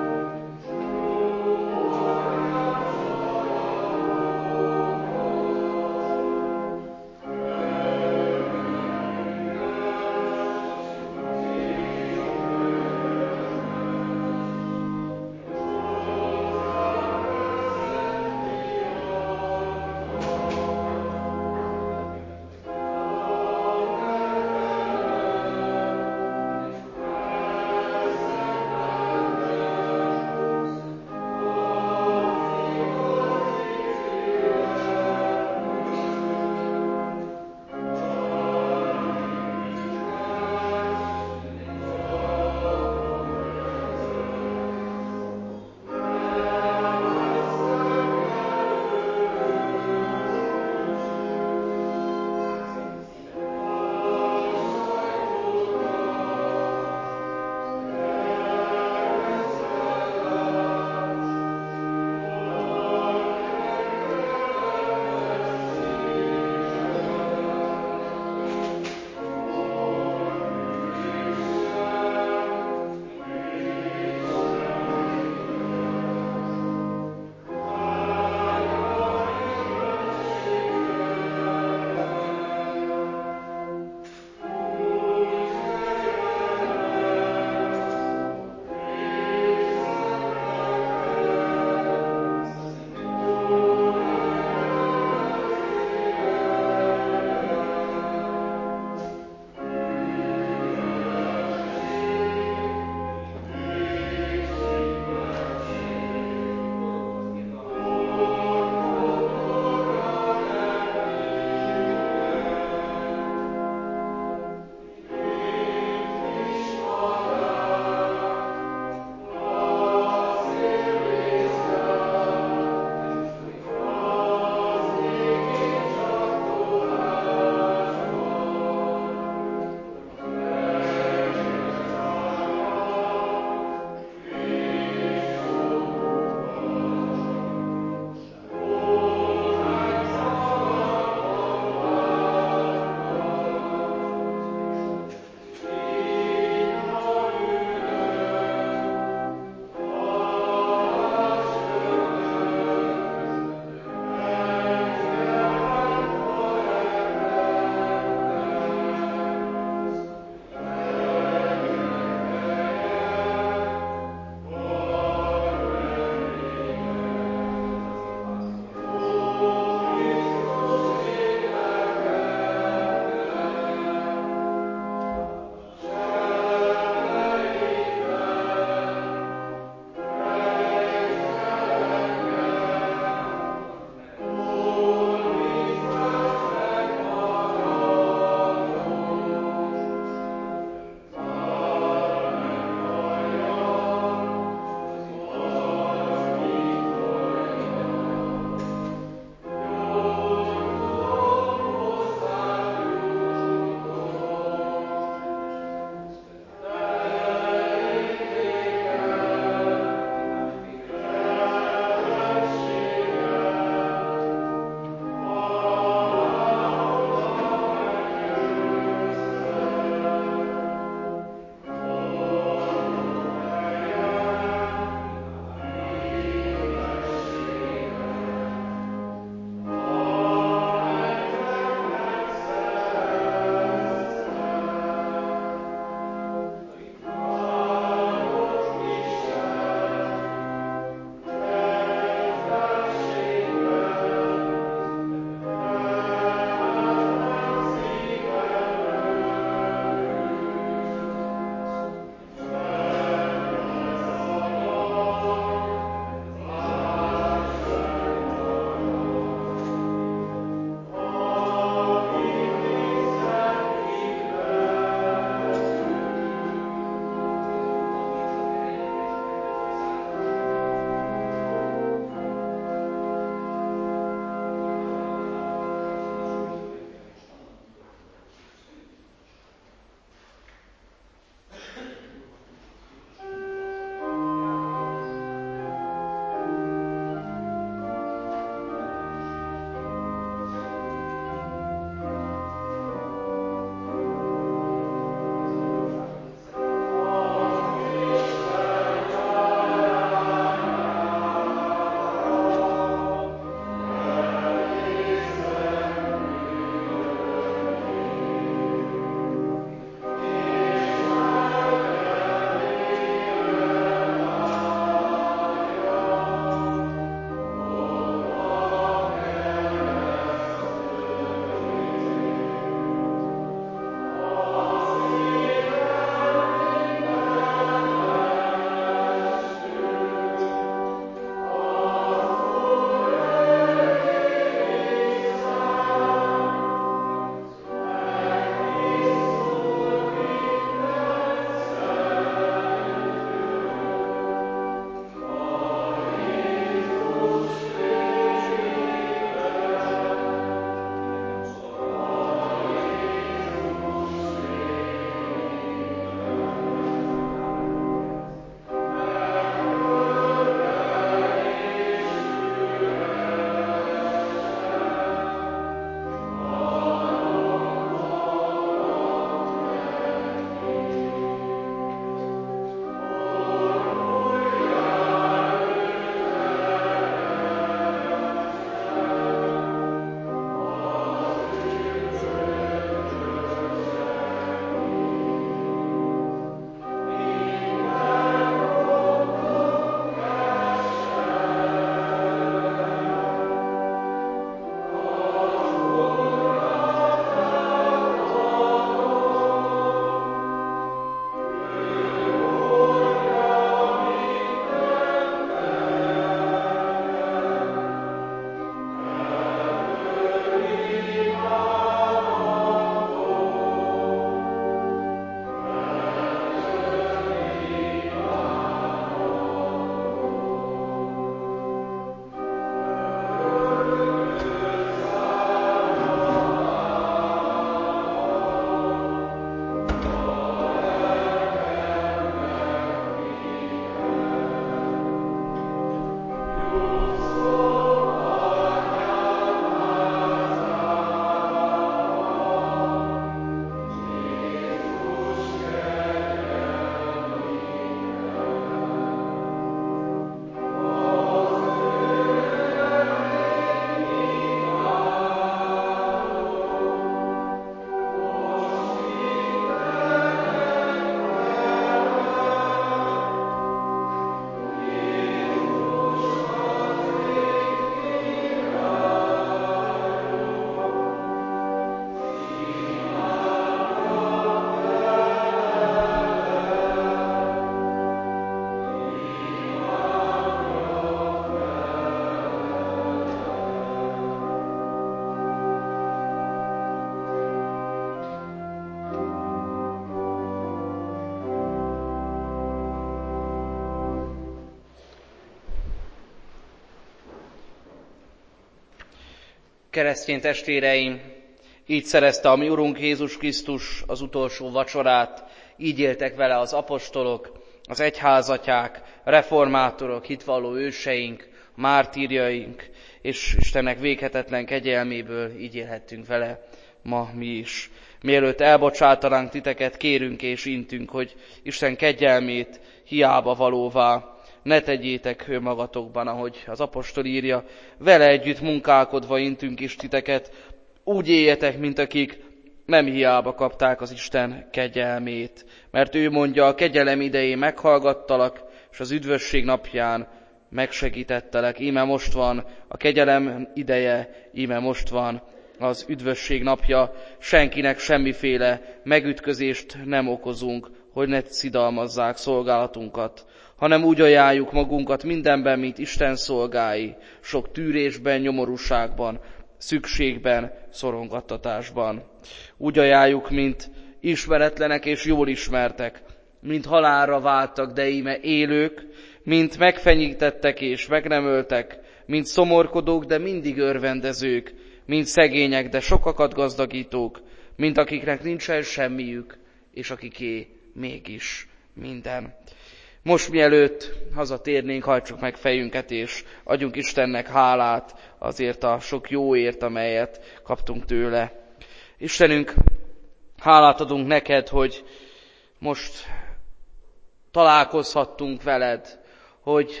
Keresztény testvéreim, így szerezte a mi Urunk Jézus Krisztus az utolsó vacsorát, így éltek vele az apostolok, az egyházatyák, reformátorok, hitvalló őseink, mártírjaink, és Istennek véghetetlen kegyelméből így élhettünk vele ma mi is. Mielőtt elbocsátanánk titeket, kérünk és intünk, hogy Isten kegyelmét hiába valóvá ne tegyétek önmagatokban, ahogy az apostol írja, vele együtt munkálkodva intünk is titeket, úgy éljetek, mint akik nem hiába kapták az Isten kegyelmét, mert ő mondja, a kegyelem idején meghallgattalak, és az üdvösség napján megsegítettelek. Íme most van a kegyelem ideje, íme most van az üdvösség napja, senkinek semmiféle megütközést nem okozunk, hogy ne szidalmazzák szolgálatunkat, hanem úgy ajánljuk magunkat mindenben, mint Isten szolgái, sok tűrésben, nyomorúságban, szükségben, szorongattatásban. Úgy ajánljuk, mint ismeretlenek és jól ismertek, mint halálra váltak, de íme élők, mint megfenyítettek és meg nem öltek, mint szomorkodók, de mindig örvendezők, mint szegények, de sokakat gazdagítók, mint akiknek nincsen semmiük, és akiké mégis minden. Most mielőtt hazatérnénk, hajtsuk meg fejünket, és adjunk Istennek hálát azért a sok jóért, amelyet kaptunk tőle. Istenünk, hálát adunk neked, hogy most találkozhattunk veled, hogy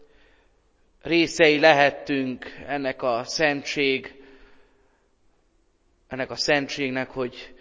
részei lehettünk ennek a szentség, ennek a szentségnek, hogy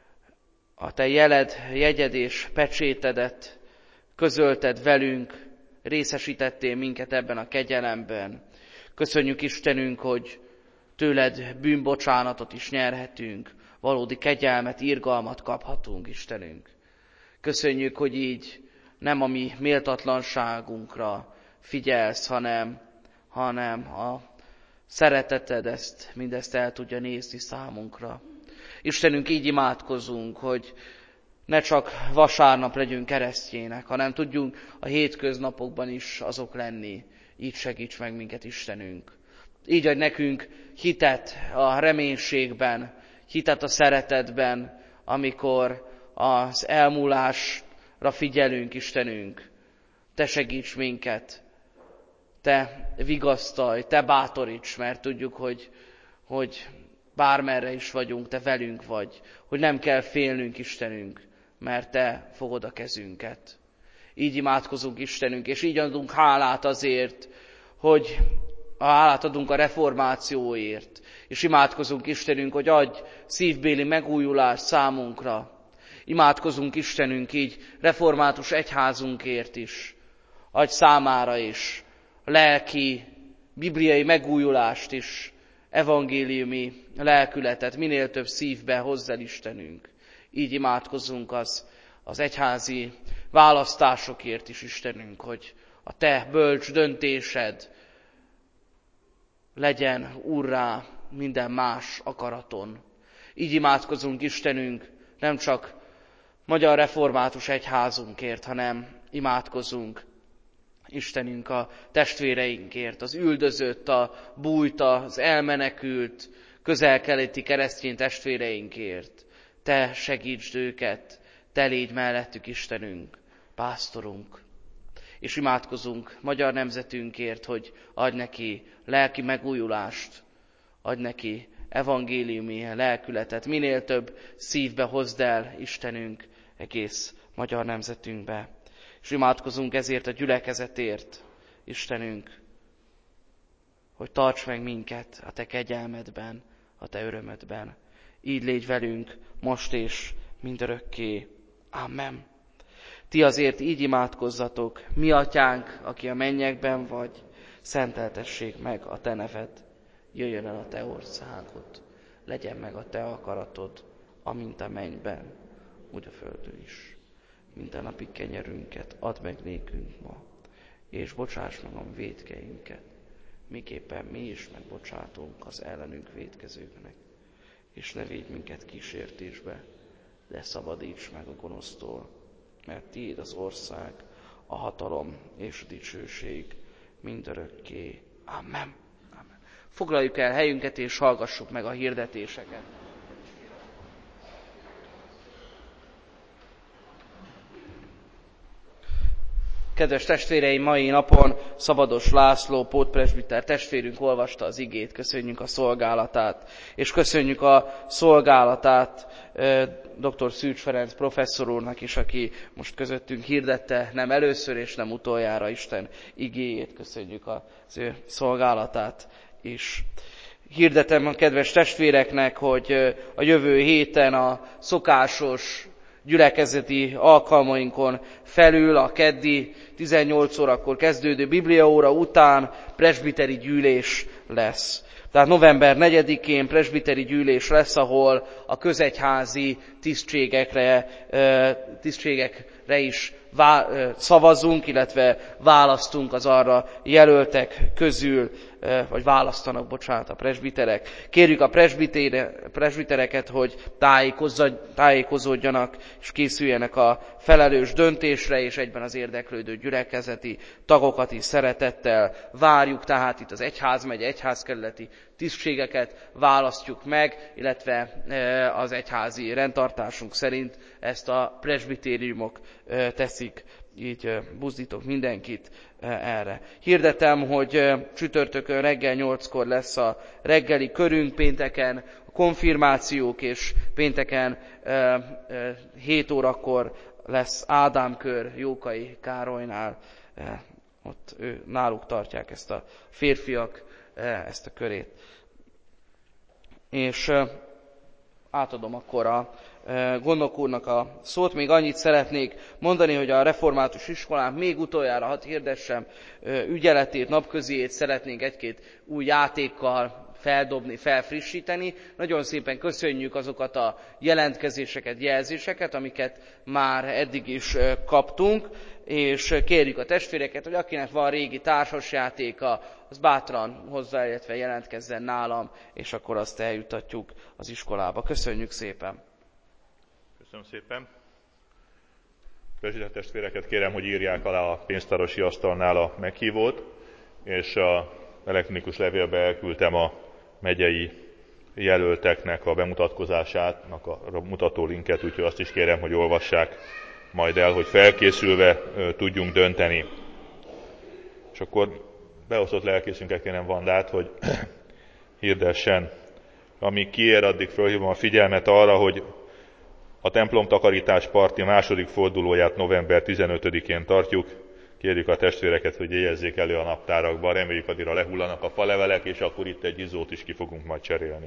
a te jeled, jegyed és pecsétedet közölted velünk, részesítettél minket ebben a kegyelemben. Köszönjük Istenünk, hogy tőled bűnbocsánatot is nyerhetünk, valódi kegyelmet, irgalmat kaphatunk, Istenünk. Köszönjük, hogy így nem a mi méltatlanságunkra figyelsz, hanem, hanem a szereteted ezt, mindezt el tudja nézni számunkra. Istenünk, így imádkozunk, hogy ne csak vasárnap legyünk keresztjének, hanem tudjunk a hétköznapokban is azok lenni. Így segíts meg minket, Istenünk. Így adj nekünk hitet a reménységben, hitet a szeretetben, amikor az elmúlásra figyelünk, Istenünk. Te segíts minket, te vigasztalj, te bátoríts, mert tudjuk, hogy, hogy bármerre is vagyunk, te velünk vagy, hogy nem kell félnünk, Istenünk, mert te fogod a kezünket. Így imádkozunk, Istenünk, és így adunk hálát azért, hogy a hálát adunk a reformációért, és imádkozunk, Istenünk, hogy adj szívbéli megújulást számunkra. Imádkozunk, Istenünk, így református egyházunkért is, adj számára is lelki, bibliai megújulást is, evangéliumi lelkületet minél több szívbe hozz el, Istenünk. Így imádkozzunk az, az egyházi választásokért is, Istenünk, hogy a te bölcs döntésed legyen úrrá minden más akaraton. Így imádkozunk, Istenünk, nem csak Magyar Református Egyházunkért, hanem imádkozunk, Istenünk, a testvéreinkért, az üldözött, a bújt, az elmenekült, közel-keleti keresztény testvéreinkért. Te segítsd őket, te légy mellettük, Istenünk, pásztorunk. És imádkozunk magyar nemzetünkért, hogy adj neki lelki megújulást, adj neki evangéliumi lelkületet, minél több szívbe hozd el, Istenünk, egész magyar nemzetünkbe. És imádkozunk ezért a gyülekezetért, Istenünk, hogy tarts meg minket a te kegyelmedben, a te örömödben. Így légy velünk most és mindörökké. Amen. Ti azért így imádkozzatok, mi atyánk, aki a mennyekben vagy, szenteltessék meg a te neved, jöjjön el a te országod, legyen meg a te akaratod, amint a mennyben, úgy a földön is. Mindennapi kenyerünket add meg nékünk ma, és bocsáss meg a vétkeinket, miképpen mi is megbocsátunk az ellenünk vétkezőknek. És ne védj minket kísértésbe, de szabadíts meg a gonosztól, mert tiéd az ország, a hatalom és a dicsőség mindörökké. Amen. Amen. Foglaljuk el helyünket és hallgassuk meg a hirdetéseket. Kedves testvéreim, mai napon Szabados László pótpresbiter testvérünk olvasta az igét, köszönjük a szolgálatát, és köszönjük a szolgálatát dr. Szűcs Ferenc professzor úrnak is, aki most közöttünk hirdette nem először és nem utoljára Isten igéjét, köszönjük az ő szolgálatát is. Hirdetem a kedves testvéreknek, hogy a jövő héten a szokásos gyülekezeti alkalmainkon felül a keddi tizennyolc órakor kezdődő bibliaóra után presbiteri gyűlés lesz. Tehát november negyedikén presbiteri gyűlés lesz, ahol a közegyházi tisztségekre, tisztségekre is szavazunk, illetve választunk az arra jelöltek közül, vagy választanak, bocsánat, a presbiterek. Kérjük a presbitereket, hogy tájékozódjanak és készüljenek a felelős döntésre, és egyben az érdeklődő gyülekezeti tagokat is szeretettel várjuk. Tehát itt az egyházmegye, egyházkerületi tisztségeket választjuk meg, illetve az egyházi rendtartásunk szerint ezt a presbitériumok teszik, így buzdítok mindenkit erre. Hirdetem, hogy csütörtökön reggel nyolckor lesz a reggeli körünk, pénteken a konfirmációk, és pénteken hét órakor lesz Ádámkör Jókai Károlynál. Ott ő, náluk tartják ezt a férfiak, ezt a körét. És átadom akkor a gondnok úrnak a szót. Még annyit szeretnék mondani, hogy a református iskolánk még utoljára hadd hirdessem ügyeletét, napköziét szeretnénk egy-két új játékkal feldobni, felfrissíteni. Nagyon szépen köszönjük azokat a jelentkezéseket, jelzéseket, amiket már eddig is kaptunk, és kérjük a testvéreket, hogy akinek van régi társasjátéka, az bátran hozzá, illetve jelentkezzen nálam, és akkor azt eljutatjuk az iskolába. Köszönjük szépen! Köszönöm szépen! Presbiter testvéreket kérem, hogy írják alá a pénztárosi asztalnál a meghívót, és a elektronikus levélbe elküldtem a megyei jelölteknek a bemutatkozásának a mutató linket, úgyhogy azt is kérem, hogy olvassák majd el, hogy felkészülve tudjunk dönteni. És akkor beosztott lelkészünket kérem Vandát, hogy hirdessen. Amíg kiér, addig fölhívom a figyelmet arra, hogy a templom takarítás parti második fordulóját november tizenötödikén tartjuk. Kérjük a testvéreket, hogy jegyezzék elő a naptárakba, reméljük addigra lehullanak a falevelek, és akkor itt egy izzót is ki fogunk majd cserélni.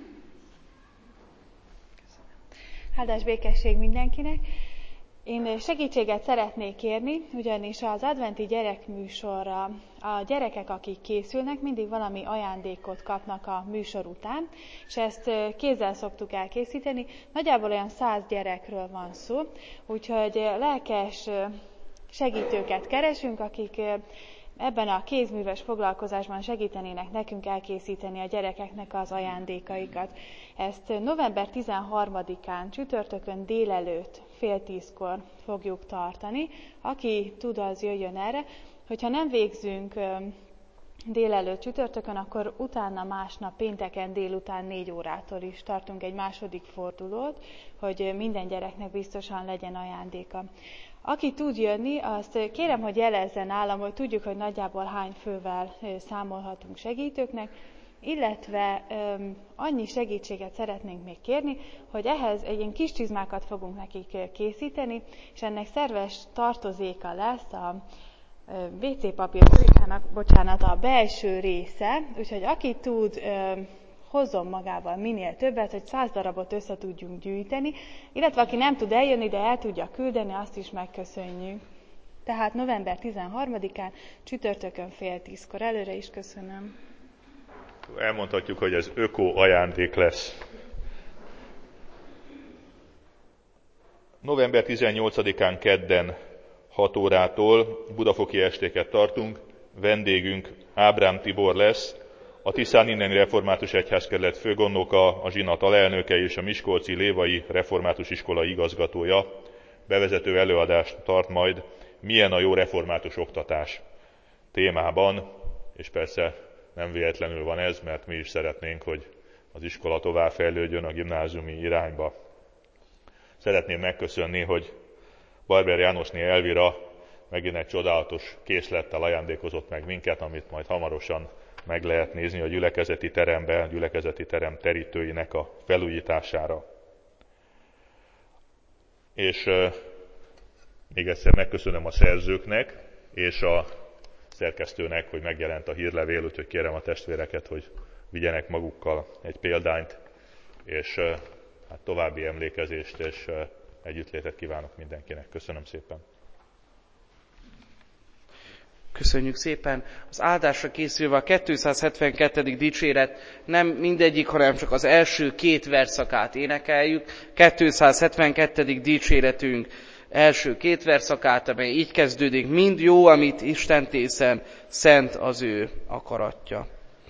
Áldás békesség mindenkinek! Én segítséget szeretnék kérni, ugyanis az adventi gyerekműsorra a gyerekek, akik készülnek, mindig valami ajándékot kapnak a műsor után, és ezt kézzel szoktuk elkészíteni. Nagyjából olyan száz gyerekről van szó, úgyhogy lelkes segítőket keresünk, akik ebben a kézműves foglalkozásban segítenének nekünk elkészíteni a gyerekeknek az ajándékaikat. Ezt november tizenharmadikán csütörtökön délelőtt fél tízkor fogjuk tartani. Aki tud, az jöjjön erre. Hogyha nem végzünk délelőtt csütörtökön, akkor utána másnap pénteken délután négy órától is tartunk egy második fordulót, hogy minden gyereknek biztosan legyen ajándéka. Aki tud jönni, azt kérem, hogy jelezzen nálam, hogy tudjuk, hogy nagyjából hány fővel számolhatunk segítőknek, illetve um, annyi segítséget szeretnénk még kérni, hogy ehhez egy ilyen kis csizmákat fogunk nekik készíteni, és ennek szerves tartozéka lesz a vé cé papír kulikának, bocsánat, a belső része, úgyhogy aki tud, um, hozzon magával minél többet, hogy száz darabot össze tudjunk gyűjteni, illetve aki nem tud eljönni, de el tudja küldeni, azt is megköszönjük. Tehát november tizenharmadikán csütörtökön fél tízkor. Előre is köszönöm. Elmondhatjuk, hogy ez öko ajándék lesz. november tizennyolcadikán kedden hat órától budafoki estéket tartunk. Vendégünk Ábrám Tibor lesz, a Tiszán inneni református egyházkerület főgondnoka, a zsinat alelnöke és a miskolci lévai református iskola igazgatója. Bevezető előadást tart majd, milyen a jó református oktatás témában, és persze nem véletlenül van ez, mert mi is szeretnénk, hogy az iskola továbbfejlődjön a gimnáziumi irányba. Szeretném megköszönni, hogy Barber Jánosné Elvira megint egy csodálatos készlettel ajándékozott meg minket, amit majd hamarosan meg lehet nézni a gyülekezeti teremben, a gyülekezeti terem terítőinek a felújítására. És euh, még egyszer megköszönöm a szerzőknek és a szerkesztőnek, hogy megjelent a hírlevél, úgyhogy kérem a testvéreket, hogy vigyenek magukkal egy példányt, és euh, hát további emlékezést és euh, együttlétet kívánok mindenkinek. Köszönöm szépen! Köszönjük szépen! Az áldásra készülve a kétszázhetvenkettedik dicséret nem mindegyik, hanem csak az első két verszakát énekeljük. kétszázhetvenkettedik dicséretünk első két verszakát, amely így kezdődik: mind jó, amit Isten tészen, szent az ő akaratja.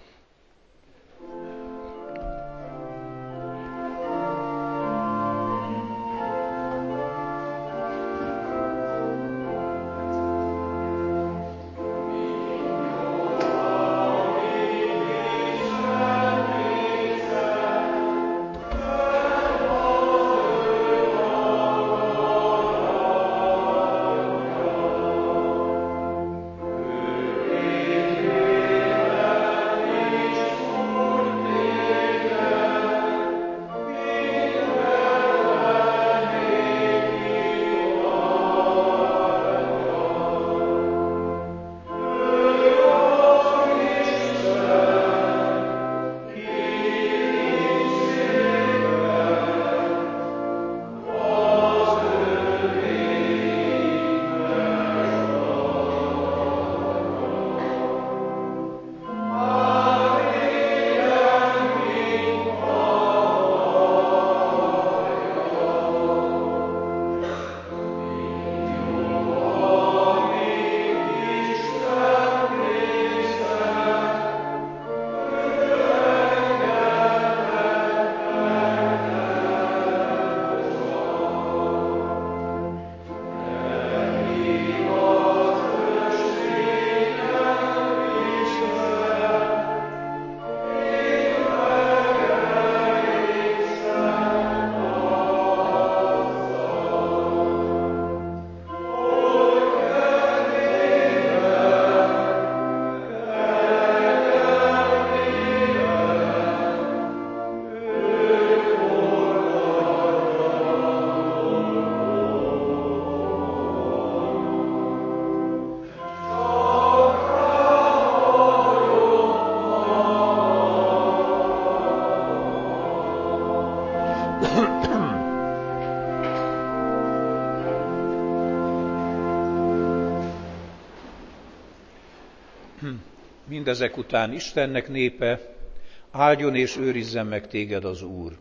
Mindezek után Istennek népe, áldjon és őrizzen meg téged az Úr.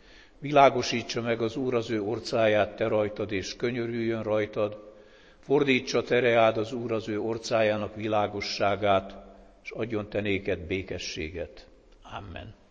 Világosítsa meg az Úr az ő orcáját te rajtad, és könyörüljön rajtad, fordítsa te reád az Úr az ő orcájának világosságát, és adjon te néked békességet. Amen.